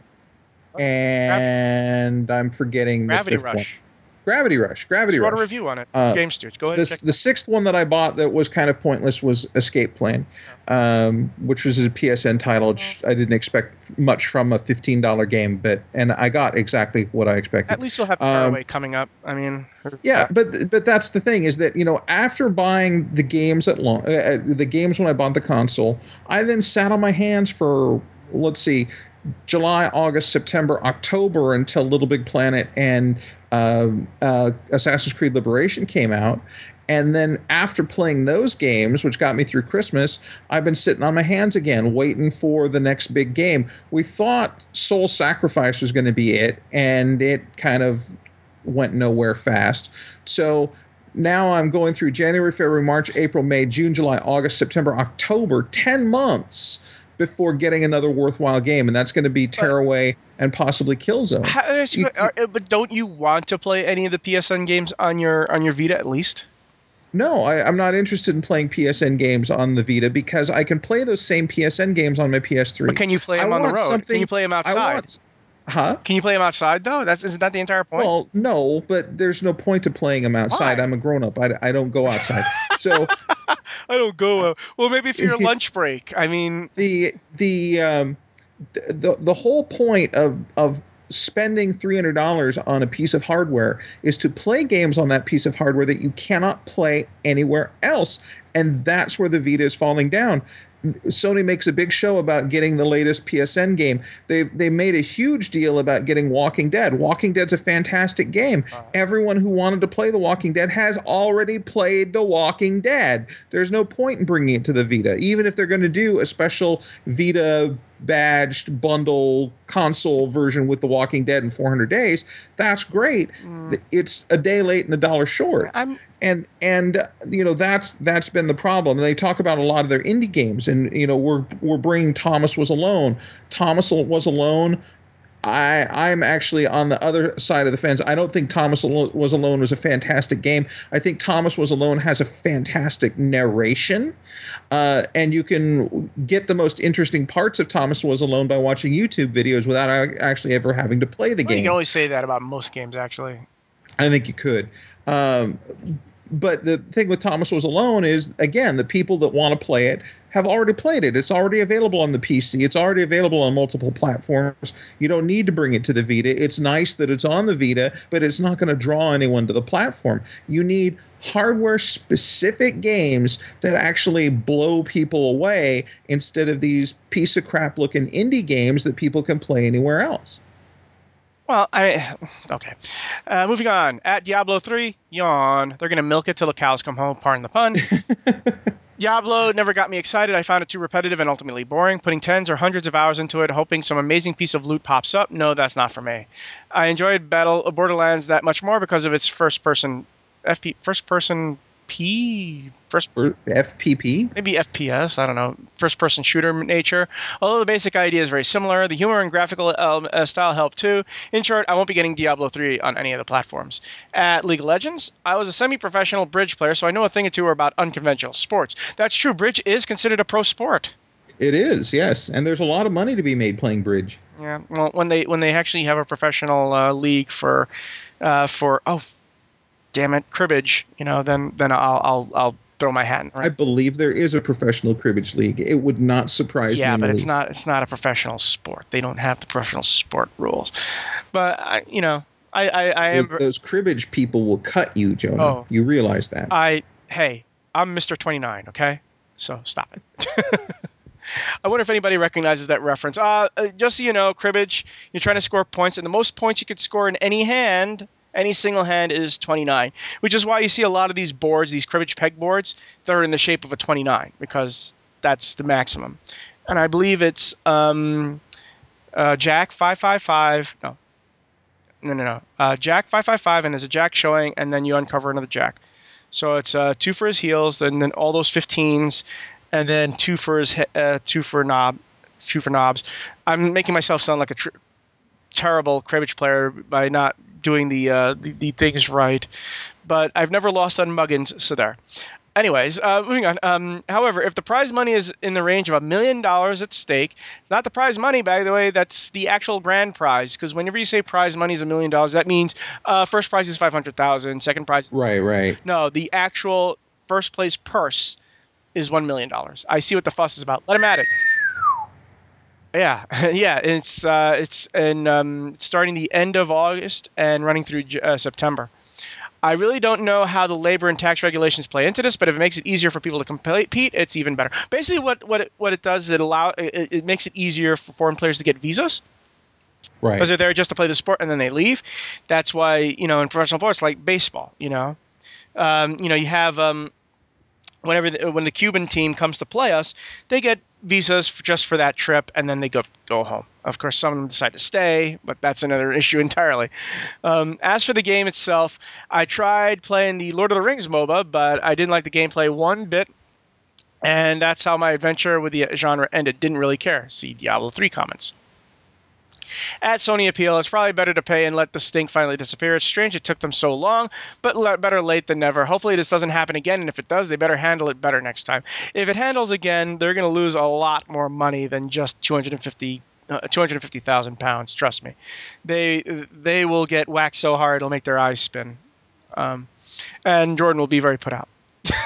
and I'm forgetting Gravity the 5th Rush. one. Gravity Rush. You wrote a review on it. Game Stewards. Go ahead and check the 6th one that I bought that was kind of pointless was Escape Plan, which was a PSN title. I didn't expect much from a $15 game, and I got exactly what I expected. At least you'll have Tearaway coming up. I mean, yeah, but that's the thing, is that after buying the games the games when I bought the console, I then sat on my hands for, let's see, July, August, September, October until Little Big Planet and Assassin's Creed Liberation came out. And then after playing those games, which got me through Christmas, I've been sitting on my hands again, waiting for the next big game. We thought Soul Sacrifice was going to be it, and it kind of went nowhere fast. So now I'm going through January, February, March, April, May, June, July, August, September, October, 10 months before getting another worthwhile game, and that's going to be Tearaway and possibly Killzone. But don't you want to play any of the PSN games on your Vita at least? No, I'm not interested in playing PSN games on the Vita because I can play those same PSN games on my PS3. But can you play them on the road? Can you play them outside? Can you play them outside though? Isn't that the entire point? Well, no, but there's no point to playing them outside. Why? I'm a grown-up. I don't go outside. So I don't go out. Well, maybe for your lunch break. I mean, the whole point of spending $300 on a piece of hardware is to play games on that piece of hardware that you cannot play anywhere else, and that's where the Vita is falling down. Sony makes a big show about getting the latest PSN game. They made a huge deal about getting Walking Dead. Walking Dead's a fantastic game. Everyone who wanted to play The Walking Dead has already played The Walking Dead. There's no point in bringing it to the Vita, even if they're going to do a special Vita badged bundle console version with The Walking Dead in 400 days, that's great. It's a day late and a dollar short. And that's been the problem. They talk about a lot of their indie games, and we're bringing Thomas Was Alone. Thomas Was Alone. I'm actually on the other side of the fence. I don't think Thomas Was Alone was a fantastic game. I think Thomas Was Alone has a fantastic narration, and you can get the most interesting parts of Thomas Was Alone by watching YouTube videos without actually ever having to play the game. You can always say that about most games, actually. I think you could. But the thing with Thomas Was Alone is, again, the people that want to play it have already played it. It's already available on the PC. It's already available on multiple platforms. You don't need to bring it to the Vita. It's nice that it's on the Vita, but it's not going to draw anyone to the platform. You need hardware-specific games that actually blow people away instead of these piece of crap-looking indie games that people can play anywhere else. Well, okay. Moving on. At Diablo 3, yawn. They're going to milk it till the cows come home, pardon the pun. Diablo never got me excited. I found it too repetitive and ultimately boring. Putting tens or hundreds of hours into it, hoping some amazing piece of loot pops up. No, that's not for me. I enjoyed Borderlands that much more because of its first-person FPP? Maybe FPS, I don't know, first-person shooter nature. Although the basic idea is very similar, the humor and graphical style help too. In short, I won't be getting Diablo 3 on any of the platforms. At League of Legends, I was a semi-professional bridge player, so I know a thing or two about unconventional sports. That's true, bridge is considered a pro sport. It is, yes, and there's a lot of money to be made playing bridge. Yeah, well, when they actually have a professional league for damn it, cribbage, then I'll throw my hat in. Right? I believe there is a professional cribbage league. It would not surprise me. Yeah, but it's not a professional sport. They don't have the professional sport rules. But I am those cribbage people will cut you, Jonah. Oh, you realize that? I'm Mr. 29. Okay, so stop it. I wonder if anybody recognizes that reference. Just so you know, cribbage, you're trying to score points, and the most points you could score in any single hand is 29, which is why you see a lot of these boards, these cribbage peg boards, that are in the shape of a 29, because that's the maximum. And I believe it's Jack 555. No. Jack 555, and there's a Jack showing, and then you uncover another Jack. So it's 2 for his heels, then all those 15s, and then 2 for his 2 for knobs. I'm making myself sound like a terrible cribbage player by not doing the things right, but I've never lost on Muggins, so there. Anyways, moving on. However, if the prize money is in the range of $1 million at stake, it's not the prize money, by the way, that's the actual grand prize, because whenever you say prize money is $1 million, that means first prize is $500,000, second prize... Right. No, the actual first place purse is $1 million. I see what the fuss is about. Let him at it. Yeah, it's starting the end of August and running through September. I really don't know how the labor and tax regulations play into this, but if it makes it easier for people to compete, it's even better. Basically, what it does is it makes it easier for foreign players to get visas. Right. Because they're there just to play the sport and then they leave. That's why, in professional sports like baseball, you have when the Cuban team comes to play us, they get visas just for that trip, and then they go home. Of course, some of them decide to stay, but that's another issue entirely. As for the game itself, I tried playing the Lord of the Rings MOBA, but I didn't like the gameplay one bit, and that's how my adventure with the genre ended. Didn't really care. See Diablo 3 comments. At Sony Appeal, it's probably better to pay and let the stink finally disappear. It's strange it took them so long, but better late than never. Hopefully this doesn't happen again, and if it does, they better handle it better next time. If it handles again, they're going to lose a lot more money than just 250,000 pounds. Trust me, they will get whacked so hard it'll make their eyes spin, and Jordan will be very put out.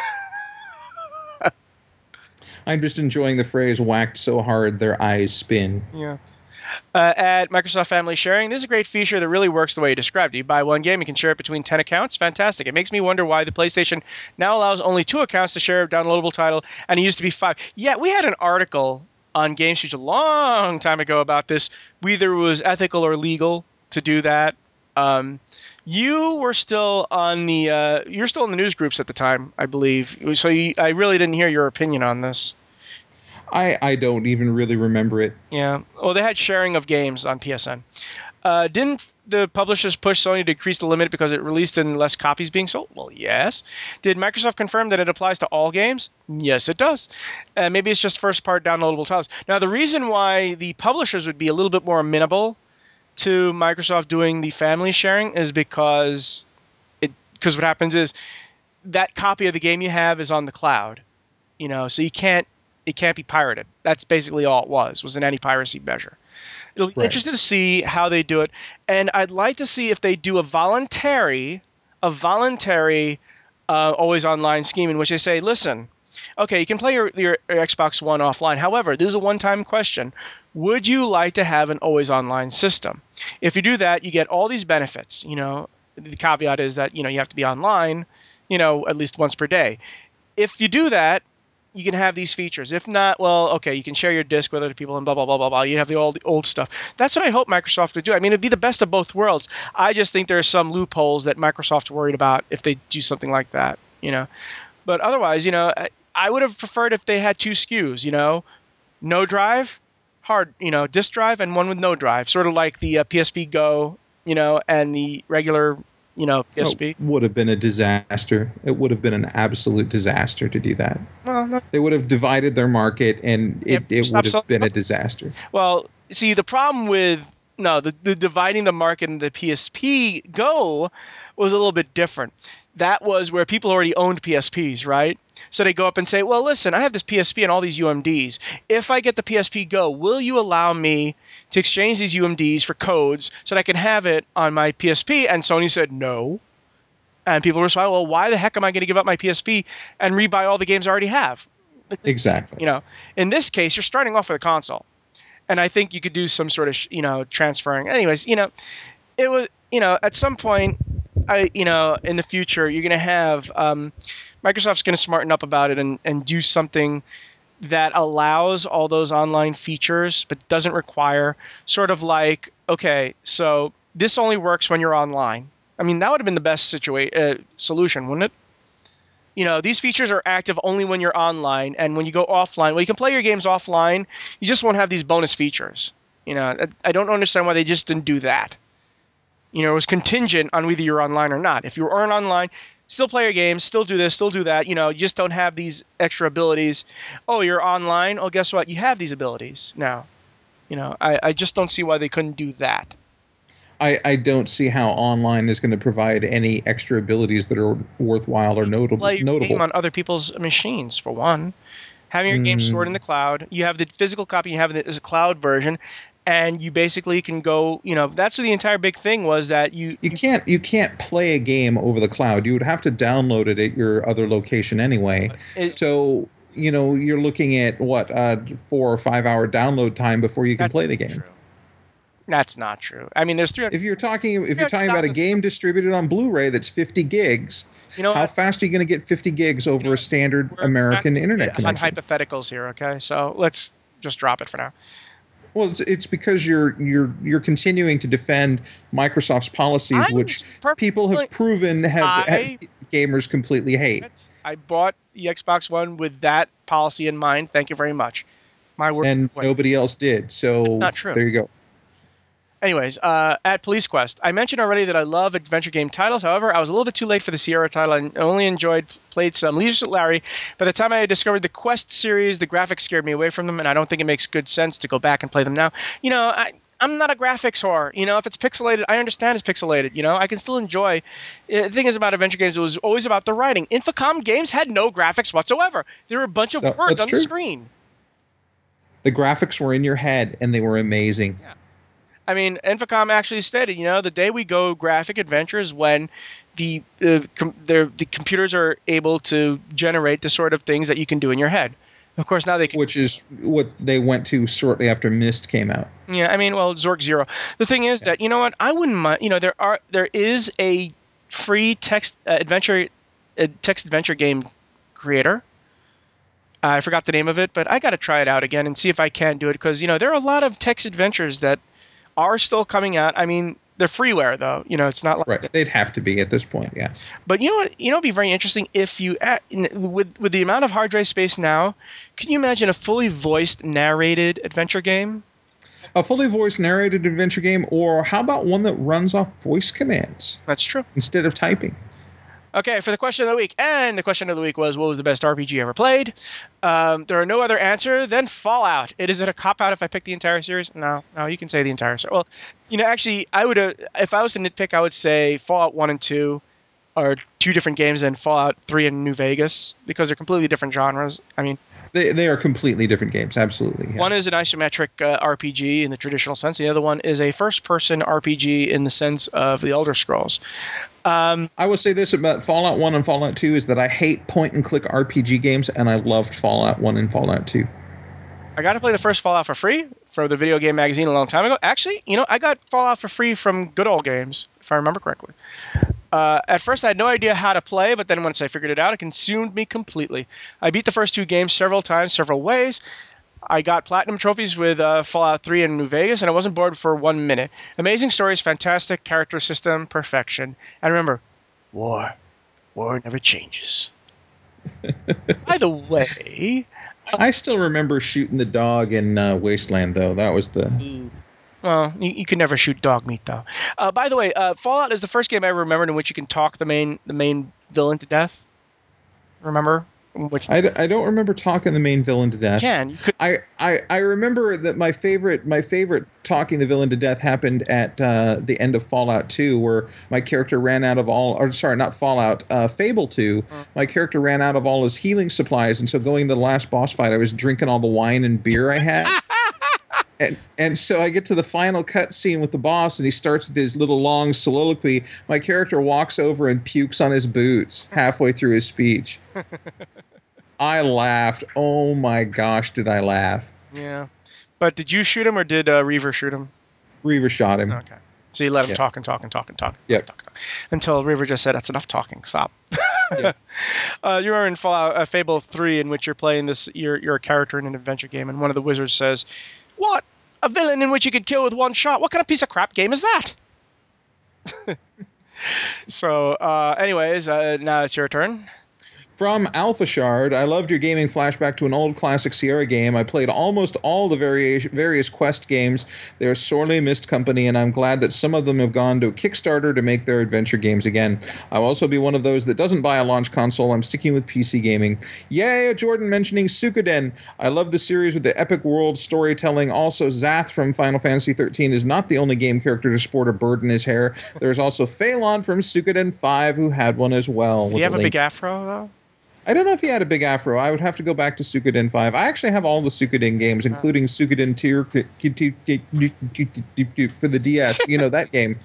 I'm just enjoying the phrase "whacked so hard their eyes spin." Yeah. At Microsoft Family Sharing, this is a great feature that really works the way you described. You buy one game, you can share it between 10 accounts. Fantastic. It makes me wonder why the PlayStation now allows only 2 accounts to share a downloadable title, and it used to be 5. Yeah, we had an article on GameSpeech a long time ago about this, whether it was ethical or legal to do that. You were still on you're still in the news groups at the time, I believe. So I really didn't hear your opinion on this. I don't even really remember it. Yeah. Well, they had sharing of games on PSN. Didn't the publishers push Sony to increase the limit because it released in less copies being sold? Well, yes. Did Microsoft confirm that it applies to all games? Yes, it does. Maybe it's just first-part downloadable titles. Now, the reason why the publishers would be a little bit more amenable to Microsoft doing the family sharing is because what happens is that copy of the game you have is on the cloud, so it can't be pirated. That's basically all it was an anti-piracy measure. It'll be interesting to see how they do it, and I'd like to see if they do a voluntary always online scheme in which they say, listen, okay, you can play your Xbox One offline. However, this is a one-time question. Would you like to have an always online system? If you do that, you get all these benefits. The caveat is that, you have to be online, at least once per day. If you do that, you can have these features. If not, well, okay, you can share your disk with other people and blah, blah, blah, blah, blah. You have the old stuff. That's what I hope Microsoft would do. I mean, it'd be the best of both worlds. I just think there are some loopholes that Microsoft's worried about if they do something like that, But otherwise, I would have preferred if they had two SKUs, no drive, hard, disk drive, and one with no drive, sort of like the PSP Go, and the regular, PSP. It would have been a disaster. It would have been an absolute disaster to do that. Well, no, They would have divided their market, and it would have been a selling. disaster. Well, see, the problem with the dividing the market in the PSP Go was a little bit different. That was where people already owned PSPs, right? So they go up and say, well, listen, I have this PSP and all these UMDs. If I get the PSP Go, will you allow me to exchange these UMDs for codes so that I can have it on my PSP? And Sony said no. And people responded, well, why the heck am I going to give up my PSP and rebuy all the games I already have? Exactly. In this case, you're starting off with a console. And I think you could do some sort of, transferring. Anyways, it was, at some point, in the future, you're going to have Microsoft's going to smarten up about it and do something that allows all those online features, but doesn't require sort of like, okay, so this only works when you're online. I mean, that would have been the best solution, wouldn't it? These features are active only when you're online, and when you go offline, well, you can play your games offline. You just won't have these bonus features. I don't understand why they just didn't do that. It was contingent on whether you're online or not. If you aren't online, still play your games, still do this, still do that. You just don't have these extra abilities. Oh, you're online? Oh, guess what? You have these abilities now. I just don't see why they couldn't do that. I don't see how online is going to provide any extra abilities that are worthwhile or notable. Play your game on other people's machines, for one. Having your game stored in the cloud. You have the physical copy, you have it as a cloud version, and you basically can go, that's the entire big thing was that you can't play a game over the cloud. You would have to download it at your other location anyway. So you're looking at what 4 or 5 hour download time before you can play the game. True. That's not true. I mean, there's 300. If you're talking about a game distributed on Blu-ray that's 50 gigs, how fast are you going to get 50 gigs over a standard American internet connection? On hypotheticals here, okay? So let's just drop it for now. Well, it's because you're continuing to defend Microsoft's policies, which people have proven have gamers completely hate. I bought the Xbox One with that policy in mind. Thank you very much. My word. And nobody else did. So that's not true. There you go. Anyways, at Police Quest, I mentioned already that I love adventure game titles. However, I was a little bit too late for the Sierra title. I only played some Leisure Suit Larry. By the time I had discovered the Quest series, the graphics scared me away from them, and I don't think it makes good sense to go back and play them now. I'm not a graphics whore. If it's pixelated, I understand it's pixelated. I can still enjoy. The thing is about adventure games, it was always about the writing. Infocom games had no graphics whatsoever. There were a bunch of words on the screen. The graphics were in your head, and they were amazing. Yeah. I mean, Infocom actually stated, the day we go graphic adventures when the computers are able to generate the sort of things that you can do in your head. Of course, now they can. Which is what they went to shortly after Myst came out. Yeah, I mean, well, Zork Zero. The thing is that, what, I wouldn't mind, there is a free text adventure game creator. I forgot the name of it, but I got to try it out again and see if I can do it because, there are a lot of text adventures that are still coming out. I mean, They're freeware, though. It's not like Right. They'd have to be at this point, yeah. But you know what? It'd be very interesting if you, with the amount of hard drive space now, can you imagine a fully voiced, narrated adventure game? A fully voiced narrated adventure game, or how about one that runs off voice commands That's true. instead of typing? Okay, for the question of the week. And the question of the week was, what was the best RPG ever played? There are no other answer than Fallout. Is it a cop-out if I pick the entire series? No, you can say the entire series. Well, actually, I would, if I was to nitpick, I would say Fallout 1 and 2 are two different games than Fallout 3 and New Vegas, because they're completely different genres. I mean, They are completely different games, absolutely. Yeah. one is an isometric RPG in the traditional sense. The other one is a first-person RPG in the sense of the Elder Scrolls. I will say this about Fallout 1 and Fallout 2 is that I hate point-and-click RPG games, and I loved Fallout 1 and Fallout 2. I got to play the first Fallout for free from the Video Game Magazine a long time ago. Actually, I got Fallout for free from Good Old Games, if I remember correctly. At first, I had no idea how to play, but then once I figured it out, it consumed me completely. I beat the first two games several times, several ways. I got platinum trophies with Fallout 3 and New Vegas, and I wasn't bored for 1 minute. Amazing stories, fantastic character system, perfection. And remember, war never changes. By the way, I still remember shooting the dog in Wasteland, though. That was the... Well, you can never shoot dog meat, though. By the way, Fallout is the first game I ever remembered in which you can talk the main villain to death. Remember? I don't remember talking the main villain to death. You could. I remember that my favorite talking the villain to death happened at the end of Fallout 2, where my character ran out of not Fallout, Fable 2. My character ran out of all his healing supplies, and so going to the last boss fight, I was drinking all the wine and beer I had. And so I get to the final cutscene with the boss, and he starts with his little long soliloquy. My character walks over and pukes on his boots halfway through his speech. I laughed. Oh my gosh, did I laugh. Yeah. But did you shoot him, or did Reaver shoot him? Reaver shot him. Okay. So you let him talk and talk and talk and talk. Yep. Until Reaver just said, that's enough talking. Stop. Yep. You're in Fallout Fable 3, in which you're playing you're a character in an adventure game, and one of the wizards says, "What? A villain in which you could kill with one shot? What kind of piece of crap game is that?" So, anyways, now it's your turn. From Alpha Shard, I loved your gaming flashback to an old classic Sierra game. I played almost all the various Quest games. They are sorely missed company, and I'm glad that some of them have gone to a Kickstarter to make their adventure games again. I'll also be one of those that doesn't buy a launch console. I'm sticking with PC gaming. Yay, Jordan mentioning Suikoden. I love the series with the epic world storytelling. Also, Zath from Final Fantasy XIII is not the only game character to sport a bird in his hair. There's also Phelan from Suikoden 5 who had one as well. Did he have a big afro, though? I don't know if he had a big afro. I would have to go back to Suikoden 5. I actually have all the Suikoden games, including Suikoden Tier for the DS. You know, that game.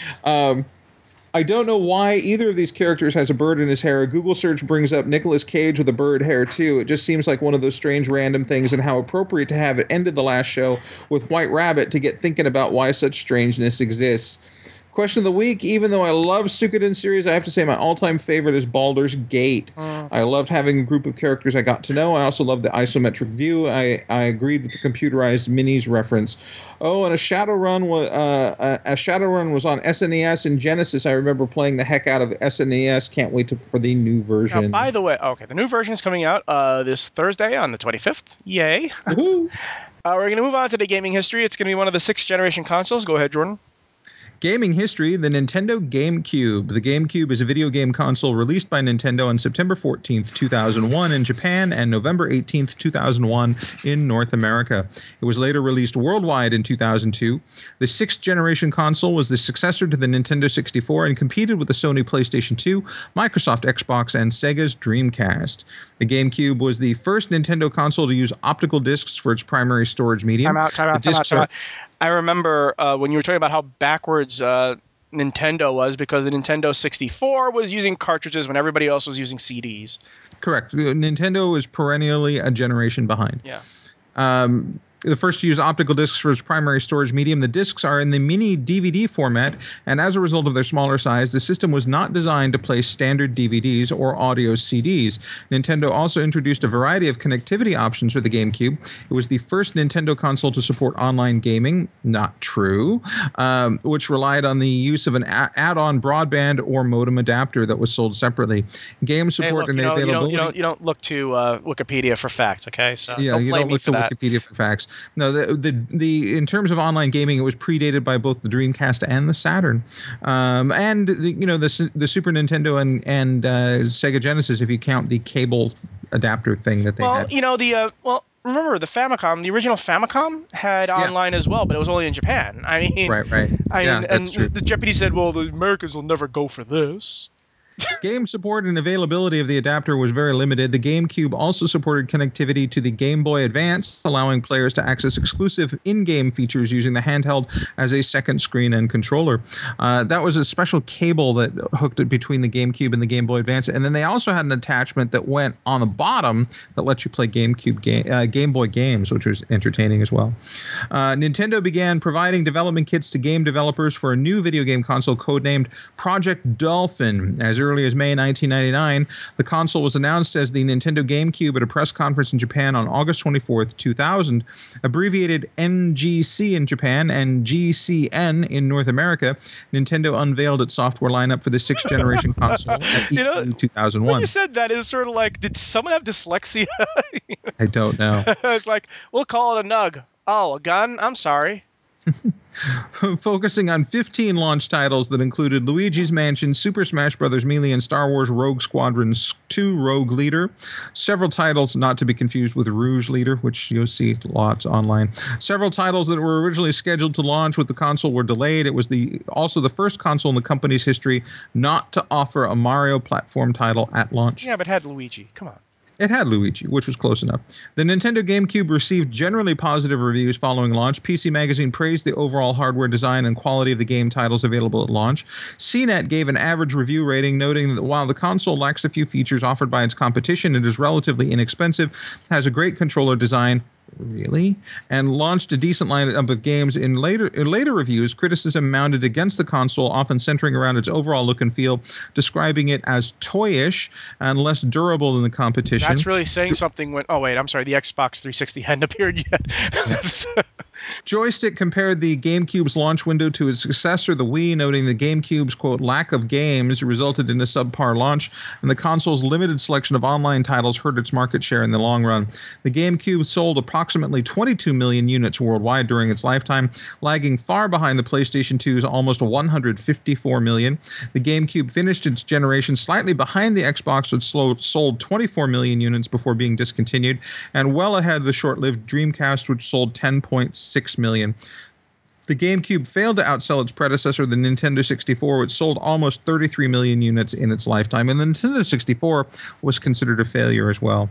I don't know why either of these characters has a bird in his hair. A Google search brings up Nicolas Cage with a bird hair, too. It just seems like one of those strange random things, and how appropriate to have it ended the last show with White Rabbit to get thinking about why such strangeness exists. Question of the week, even though I love Suikoden series, I have to say my all-time favorite is Baldur's Gate. I loved having a group of characters I got to know. I also loved the isometric view. I agreed with the computerized minis reference. Oh, and a Shadowrun was on SNES and Genesis. I remember playing the heck out of SNES. Can't wait for the new version. Now, by the way, okay, the new version is coming out this Thursday on the 25th. Yay. Woohoo! We're going to move on to the gaming history. It's going to be one of the 6th generation consoles. Go ahead, Jordan. Gaming history, the Nintendo GameCube. The GameCube is a video game console released by Nintendo on September 14th, 2001 in Japan and November 18th, 2001 in North America. It was later released worldwide in 2002. The 6th generation console was the successor to the Nintendo 64 and competed with the Sony PlayStation 2, Microsoft Xbox, and Sega's Dreamcast. The GameCube was the first Nintendo console to use optical discs for its primary storage medium. Time out. I remember when you were talking about how backwards Nintendo was, because the Nintendo 64 was using cartridges when everybody else was using CDs. Correct. Nintendo was perennially a generation behind. Yeah. The first to use optical discs for its primary storage medium. The discs are in the mini DVD format, and as a result of their smaller size, the system was not designed to play standard DVDs or audio CDs. Nintendo also introduced a variety of connectivity options for the GameCube. It was the first Nintendo console to support online gaming, not true, which relied on the use of an add-on broadband or modem adapter that was sold separately. Game support Hey, look, and availability. you don't look to Wikipedia for facts, okay? So Yeah, don't you blame don't me look for to that. Wikipedia for facts. No, the in terms of online gaming, it was predated by both the Dreamcast and the Saturn, and the Super Nintendo and Sega Genesis, if you count the cable adapter thing that they Well, had. remember the Famicom, the original Famicom had Yeah. online as well, but it was only in Japan. Right. Yeah, And that's true. the Japanese said, "Well, the Americans will never go for this." Game support and availability of the adapter was very limited. The GameCube also supported connectivity to the Game Boy Advance, allowing players to access exclusive in-game features using the handheld as a second screen and controller. That was a special cable that hooked it between the GameCube and the Game Boy Advance, and then they also had an attachment that went on the bottom that let you play Game Boy games, which was entertaining as well. Nintendo began providing development kits to game developers for a new video game console codenamed Project Dolphin. As early as May 1999, the console was announced as the Nintendo GameCube at a press conference in Japan on August 24th, 2000. Abbreviated NGC in Japan and GCN in North America, Nintendo unveiled its software lineup for the sixth generation console at E3 When 2001. you said that, it's sort of like, did someone have dyslexia? I don't know. It's like, we'll call it a nug. Oh, a gun? I'm sorry. Focusing on 15 launch titles that included Luigi's Mansion, Super Smash Bros. Melee, and Star Wars Rogue Squadron 2 Rogue Leader. Several titles, not to be confused with Rouge Leader, which you'll see lots online. Several titles that were originally scheduled to launch with the console were delayed. It was also the first console in the company's history not to offer a Mario platform title at launch. Yeah, but it had Luigi. Come on. It had Luigi, which was close enough. The Nintendo GameCube received generally positive reviews following launch. PC Magazine praised the overall hardware design and quality of the game titles available at launch. CNET gave an average review rating, noting that while the console lacks a few features offered by its competition, it is relatively inexpensive, has a great controller design, really, and launched a decent lineup of games. In later reviews, criticism mounted against the console, often centering around its overall look and feel, describing it as toyish and less durable than the competition. That's really saying something when... Oh, wait, I'm sorry. The Xbox 360 hadn't appeared yet. Joystick compared the GameCube's launch window to its successor, the Wii, noting the GameCube's, quote, lack of games resulted in a subpar launch, and the console's limited selection of online titles hurt its market share in the long run. The GameCube sold approximately 22 million units worldwide during its lifetime, lagging far behind the PlayStation 2's almost 154 million. The GameCube finished its generation slightly behind the Xbox, which sold 24 million units before being discontinued, and well ahead of the short-lived Dreamcast, which sold 10.6 million. The GameCube failed to outsell its predecessor, the Nintendo 64, which sold almost 33 million units in its lifetime, and the Nintendo 64 was considered a failure as well.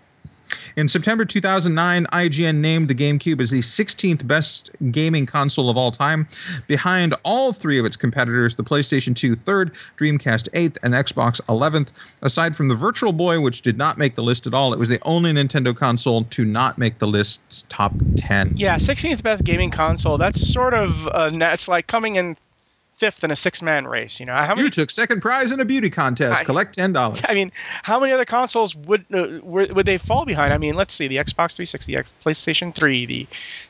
In September 2009, IGN named the GameCube as the 16th best gaming console of all time, behind all three of its competitors, the PlayStation 2 3rd, Dreamcast 8th, and Xbox 11th. Aside from the Virtual Boy, which did not make the list at all, it was the only Nintendo console to not make the list's top 10. Yeah, 16th best gaming console. That's sort of... it's like coming in fifth in a six-man race. You took second prize in a beauty contest. Collect $10. I mean, how many other consoles would they fall behind? I mean, let's see, the Xbox 360, PlayStation 3,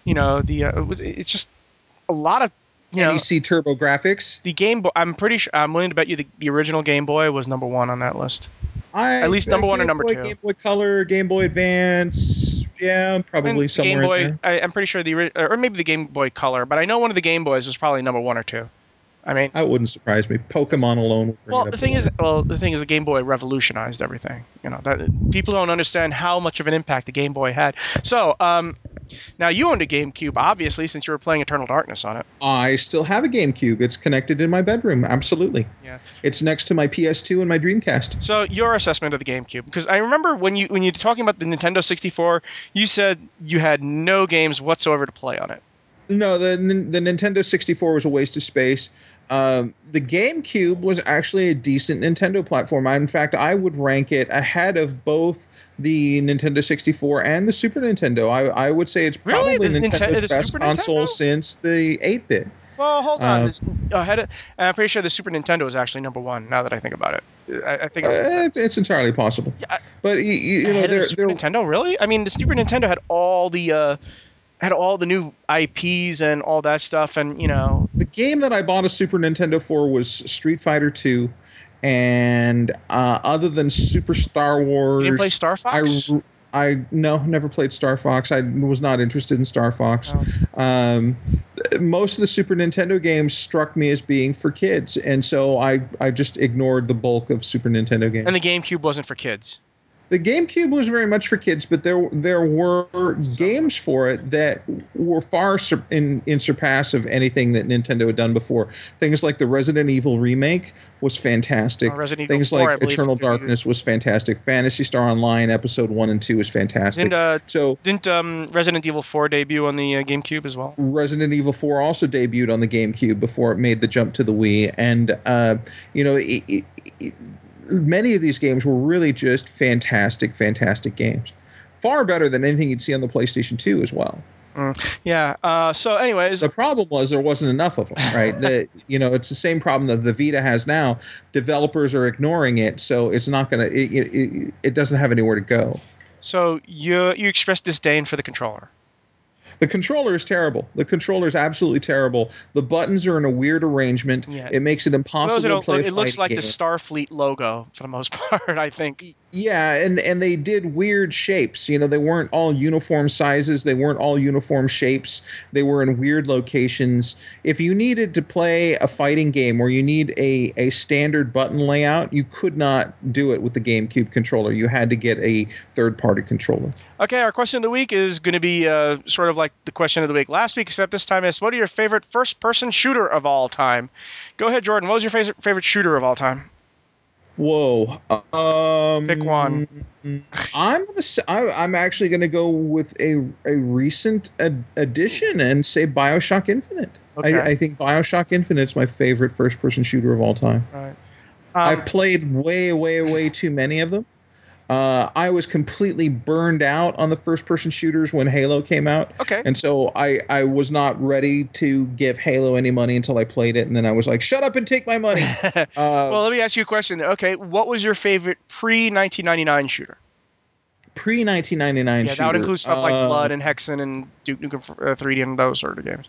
it's just a lot of NEC Turbo Graphics. The Game Boy. I'm pretty sure. I'm willing to bet you the original Game Boy was number one on that list. At least number one or number two. Game Boy Color, Game Boy Advance. Yeah, probably somewhere Game Boy. in there. I'm pretty sure or maybe the Game Boy Color, but I know one of the Game Boys was probably number one or two. I mean, that wouldn't surprise me. Pokemon alone. The thing is, the Game Boy revolutionized everything. That people don't understand how much of an impact the Game Boy had. So, now you owned a GameCube, obviously, since you were playing Eternal Darkness on it. I still have a GameCube. It's connected in my bedroom. Absolutely. Yeah. It's next to my PS2 and my Dreamcast. So, your assessment of the GameCube, because I remember when you're talking about the Nintendo 64, you said you had no games whatsoever to play on it. No, the Nintendo 64 was a waste of space. The GameCube was actually a decent Nintendo platform. In fact, I would rank it ahead of both the Nintendo 64 and the Super Nintendo. I would say it's Really? probably Nintendo's The best Super console Nintendo? since the 8-bit. Well, hold on. Uh, This I'm pretty sure the Super Nintendo is actually number one. Now that I think about it, I think it's entirely possible. yeah, But you know, ahead of the there Super Nintendo. Really? I mean, the Super Nintendo had all the new IPs and all that stuff, and the game that I bought a Super Nintendo for was Street Fighter 2, and other than Super Star you didn't play Wars, Star Fox. I no never played Star Fox. I was not interested in Star Fox. Oh. Um, Most of the Super Nintendo games struck me as being for kids, and so I just ignored the bulk of Super Nintendo games. And the GameCube wasn't for kids. The GameCube was very much for kids, but there were games for it that were far in surpass of anything that Nintendo had done before. Things like the Resident Evil remake was fantastic. Resident Evil Things 4, like I believe. Eternal Darkness was fantastic. Phantasy Star Online Episode 1 and 2 was fantastic. Didn't Resident Evil 4 debut on the GameCube as well? Resident Evil 4 also debuted on the GameCube before it made the jump to the Wii, and you know. Many of these games were really just fantastic, fantastic games. Far better than anything you'd see on the PlayStation 2 as well. Yeah. So, anyways, The problem was there wasn't enough of them, right? It's the same problem that the Vita has now. Developers are ignoring it, so it's not going to. It doesn't have anywhere to go. so you expressed disdain for the controller. The controller is terrible. The controller is absolutely terrible. The buttons are in a weird arrangement. Yeah. It makes it For those who impossible to don't play look, a it looks fighting like game. the Starfleet logo for the most part, I think. Yeah, and they did weird shapes. They weren't all uniform sizes. They weren't all uniform shapes. They were in weird locations. If you needed to play a fighting game or you need a standard button layout, you could not do it with the GameCube controller. You had to get a third-party controller. Okay, our question of the week is going to be sort of like the question of the week last week, except this time is, what are your favorite first-person shooter of all time? Go ahead, Jordan. What was your favorite shooter of all time? Whoa. Pick one. I'm actually gonna go with a recent addition and say BioShock Infinite. Okay. I think BioShock Infinite is my favorite first person shooter of all time. All right. I've played way too many of them. I was completely burned out on the first person shooters when Halo came out. Okay. And so I was not ready to give Halo any money until I played it. And then I was like, shut up and take my money. Well, let me ask you a question. Okay, what was your favorite pre-1999 shooter? Pre-1999 Yeah, shooter. that would include stuff like Blood and Hexen and Duke Nukem 3D and those sort of games.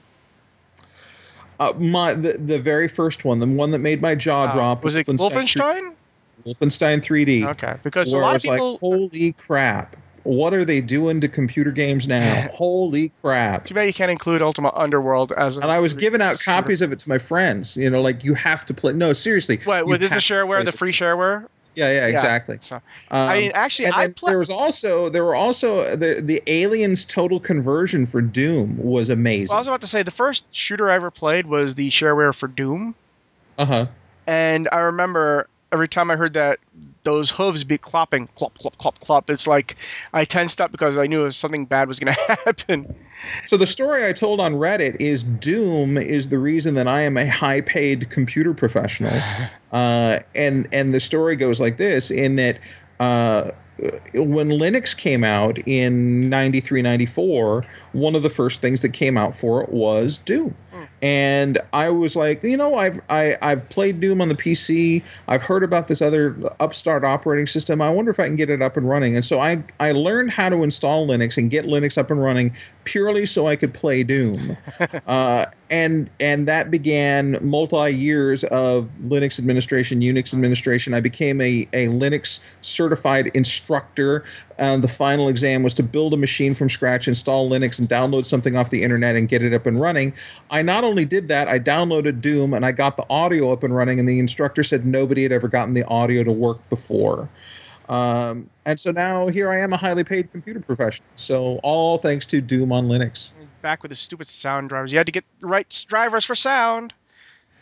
The very first one, the one that made my jaw drop. Was it Wolfenstein? Wolfenstein 3D. Okay, because a Where lot I of was like, people. holy crap. What are they doing to computer games now? Holy crap. Too bad you can't include Ultima Underworld as a. And I was giving out shooter. copies of it to my friends. Like, you have to play. No, seriously. Wait, this is the shareware, the free shareware? Yeah, exactly. So, I mean, actually, and then there were also the Aliens Total Conversion for Doom was amazing. Well, I was about to say the first shooter I ever played was the shareware for Doom. And I remember every time I heard that those hooves be clopping, clop, clop, clop, clop. It's like I tensed up because I knew something bad was going to happen. So the story I told on Reddit is Doom is the reason that I am a high-paid computer professional, and the story goes like this: in that when Linux came out in 93, 94, one of the first things that came out for it was Doom. And I was like, I've played Doom on the PC. I've heard about this other upstart operating system. I wonder if I can get it up and running. And so I learned how to install Linux and get Linux up and running purely so I could play Doom. And that began multi-years of Linux administration, Unix administration. I became a Linux certified instructor. The final exam was to build a machine from scratch, install Linux, and download something off the internet and get it up and running. I not only did that, I downloaded Doom and I got the audio up and running, and the instructor said nobody had ever gotten the audio to work before. And so now here I am, a highly paid computer professional. So all thanks to Doom on Linux. Back with the stupid sound drivers. You had to get the right drivers for sound.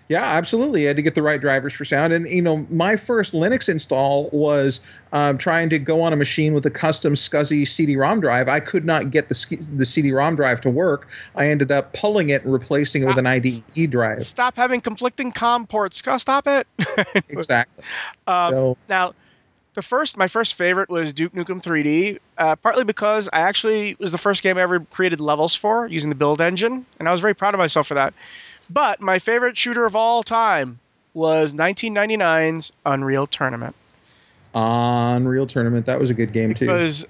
Yeah, absolutely. I had to get the right drivers for sound. And, my first Linux install was trying to go on a machine with a custom SCSI CD-ROM drive. I could not get the CD-ROM drive to work. I ended up pulling it and replacing it with an IDE drive. Stop having conflicting COM ports. Stop it. Exactly. Um, So, now, my first favorite was Duke Nukem 3D, partly because I actually it was the first game I ever created levels for using the build engine, and I was very proud of myself for that. But my favorite shooter of all time was 1999's Unreal Tournament Unreal Tournament, that was a good game too. because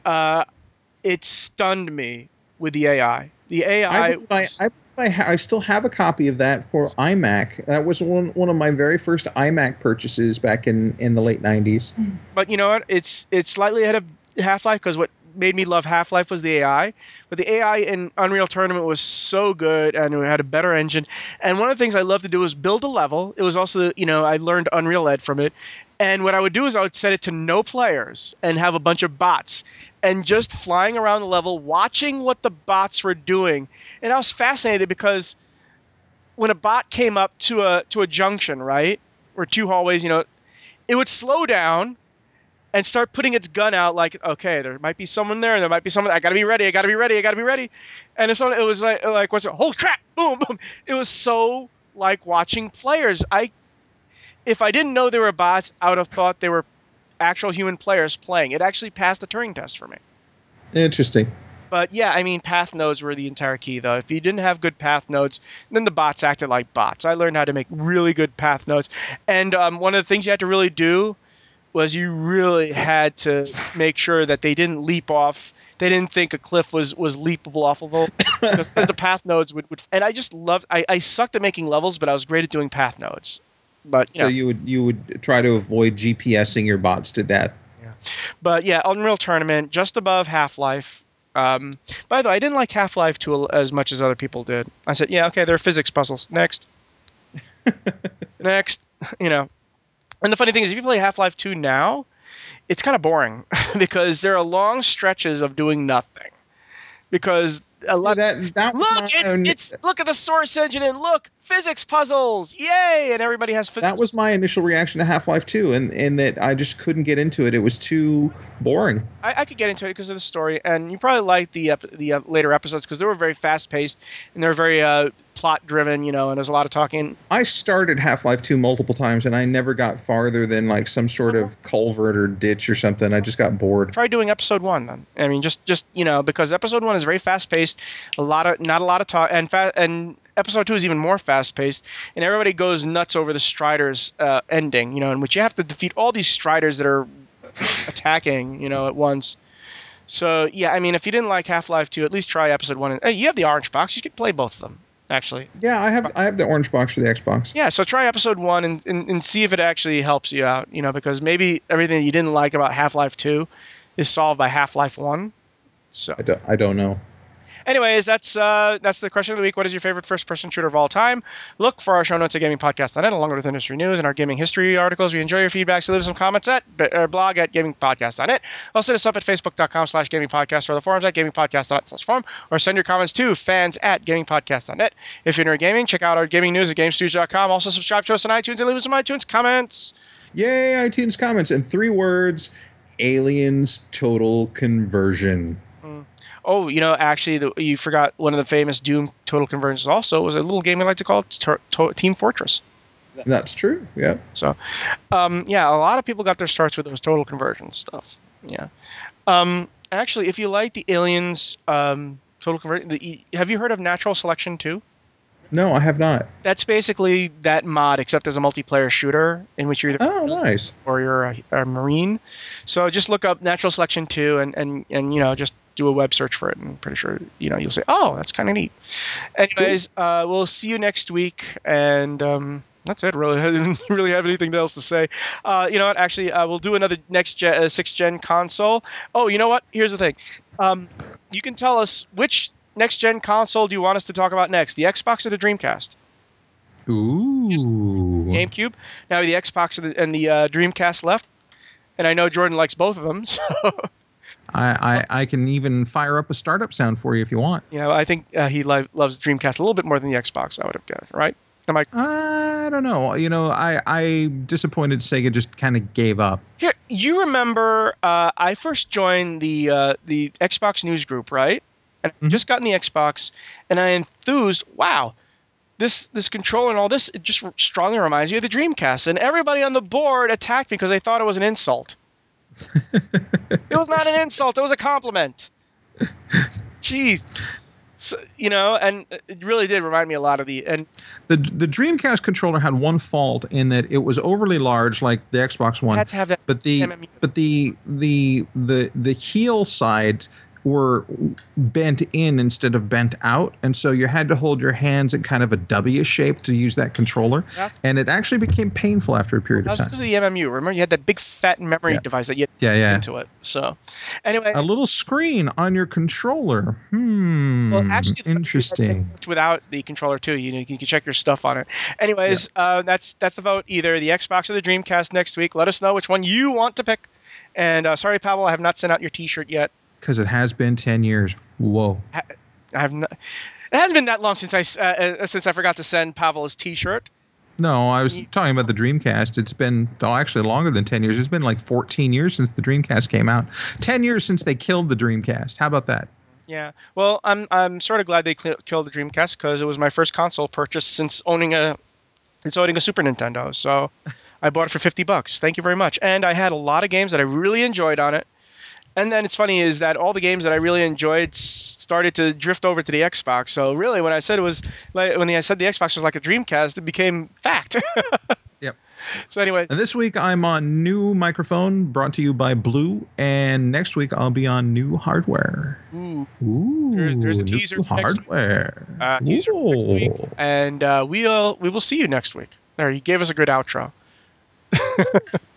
it stunned me with the AI. The I AI believe was I still have a copy of that for iMac. That was one of my very first iMac purchases back in the late 90s. but you know what? It's slightly ahead of Half-Life because what made me love Half-Life was the AI. But the AI in Unreal Tournament was so good and it had a better engine. And one of the things I loved to do was build a level. It was also, I learned Unreal Ed from it. And what I would do is I would set it to no players and have a bunch of bots and just flying around the level, watching what the bots were doing. And I was fascinated because when a bot came up to a junction, right, or two hallways, it would slow down and start putting its gun out like, okay, there might be someone there, and there might be someone. I gotta be ready. I gotta be ready. I gotta be ready. And it's it was like what's it? Holy crap! Boom, boom. It was so like watching players. If I didn't know they were bots, I would have thought they were actual human players playing. It actually passed the Turing test for me. Interesting. But yeah, I mean, path nodes were the entire key, though. If you didn't have good path nodes, then the bots acted like bots. I learned how to make really good path nodes. And one of the things you had to really do was you really had to make sure that they didn't leap off. They didn't think a cliff was leapable off of it because the path nodes would. And I just loved. I sucked at making levels, but I was great at doing path nodes. But So you would try to avoid GPSing your bots to death. yeah. But yeah, Unreal Tournament just above Half-Life. By the way, I didn't like Half-Life 2 as much as other people did. I said, yeah, okay, they're physics puzzles. Next. Next. You know. And the funny thing is, if you play Half-Life 2 now, it's kind of boring because there are long stretches of doing nothing. Because a See, lot. that was Look, it's look at the source engine and look, physics puzzles, yay! And everybody has that physics. was my initial reaction to Half-Life 2, and that I just couldn't get into it. It was too boring. I could get into it because of the story, and you probably liked the later episodes because they were very fast paced and they were very plot driven, and there's a lot of talking. I started Half-Life 2 multiple times, and I never got farther than like some sort of culvert or ditch or something. I just got bored. Try doing episode 1 then. I mean, just because episode 1 is very fast paced, not a lot of talk, and episode 2 is even more fast paced, and everybody goes nuts over the Striders ending, in which you have to defeat all these Striders that are attacking, at once. So yeah, I mean, if you didn't like Half-Life 2, at least try episode 1. And, hey, you have the orange box; you could play both of them, actually. Yeah, I have the orange box for the Xbox. Yeah, so try episode 1 and see if it actually helps you out, because maybe everything you didn't like about Half-Life 2 is solved by Half-Life 1. So, I don't know. anyways, that's the question of the week. What is your favorite first-person shooter of all time? Look for our show notes at gamingpodcast.net, along with industry news and our gaming history articles. We enjoy your feedback, so leave us some comments at blog at gamingpodcast.net. Also, hit us up at facebook.com/gamingpodcast or the forums at gamingpodcast.net/forum, or send your comments to fans at gamingpodcast.net. If you're into gaming, check out our gaming news at gamestudios.com. Also, subscribe to us on iTunes and leave us some iTunes comments. Yay, iTunes comments in 3 words: Aliens Total Conversion. Oh, actually, you forgot one of the famous Doom total conversions also was a little game we like to call Team Fortress. That's true. Yeah. So, yeah, a lot of people got their starts with those total conversion stuff. Yeah. Actually, if you like the Aliens total conversion, have you heard of Natural Selection 2? No, I have not. That's basically that mod, except as a multiplayer shooter in which you're either Oh, nice. or you're a Marine. So just look up Natural Selection 2 and just do a web search for it. And I'm pretty sure, you'll say, oh, that's kind of neat. Anyways, we'll see you next week. And that's it, really. I didn't really have anything else to say. You know what? Actually, we'll do another next 6th-gen console. Oh, you know what? Here's the thing. You can tell us which next-gen console do you want us to talk about next, the Xbox or the Dreamcast? Ooh. GameCube. Now the Xbox and the Dreamcast left, and I know Jordan likes both of them. So I can even fire up a startup sound for you if you want. I think he loves Dreamcast a little bit more than the Xbox. I would have guessed, right? I don't know. You know, I disappointed Sega just kind of gave up. Here, you remember I first joined the Xbox news group, right? And I just gotten the Xbox, and I enthused. Wow, this controller and all this, it just strongly reminds you of the Dreamcast. And everybody on the board attacked me because they thought it was an insult. It was not an insult. It was a compliment. Jeez. So, you know, and it really did remind me a lot of the Dreamcast controller had one fault in that it was overly large, like the Xbox One. had to have that. But the heel side were bent in instead of bent out, and so you had to hold your hands in kind of a W shape to use that controller, and it actually became painful after a period of time. That was because of the MMU. Remember, you had that big fat memory device that you had into it. So, anyway, a little screen on your controller. Well, actually, Interesting. It worked without the controller too. You can check your stuff on it. Anyways, that's the vote. Either the Xbox or the Dreamcast next week. Let us know which one you want to pick. And sorry, Pavel, I have not sent out your T-shirt yet. Because it has been 10 years. Whoa. I have not. It hasn't been that long since I forgot to send Pavel his T-shirt. No, I was talking about the Dreamcast. It's been actually longer than 10 years. It's been like 14 years since the Dreamcast came out. 10 years since they killed the Dreamcast. How about that? Yeah. Well, I'm sort of glad they killed the Dreamcast because it was my first console purchase since owning a Super Nintendo. So I bought it for $50. Thank you very much. And I had a lot of games that I really enjoyed on it. And then it's funny is that all the games that I really enjoyed started to drift over to the Xbox. So really, when I said the Xbox was like a Dreamcast, it became fact. Yep. So anyways. And this week I'm on new microphone brought to you by Blue. And next week I'll be on new hardware. Ooh. There's a teaser for hardware. Teaser for next week. And we will see you next week. There, you gave us a good outro.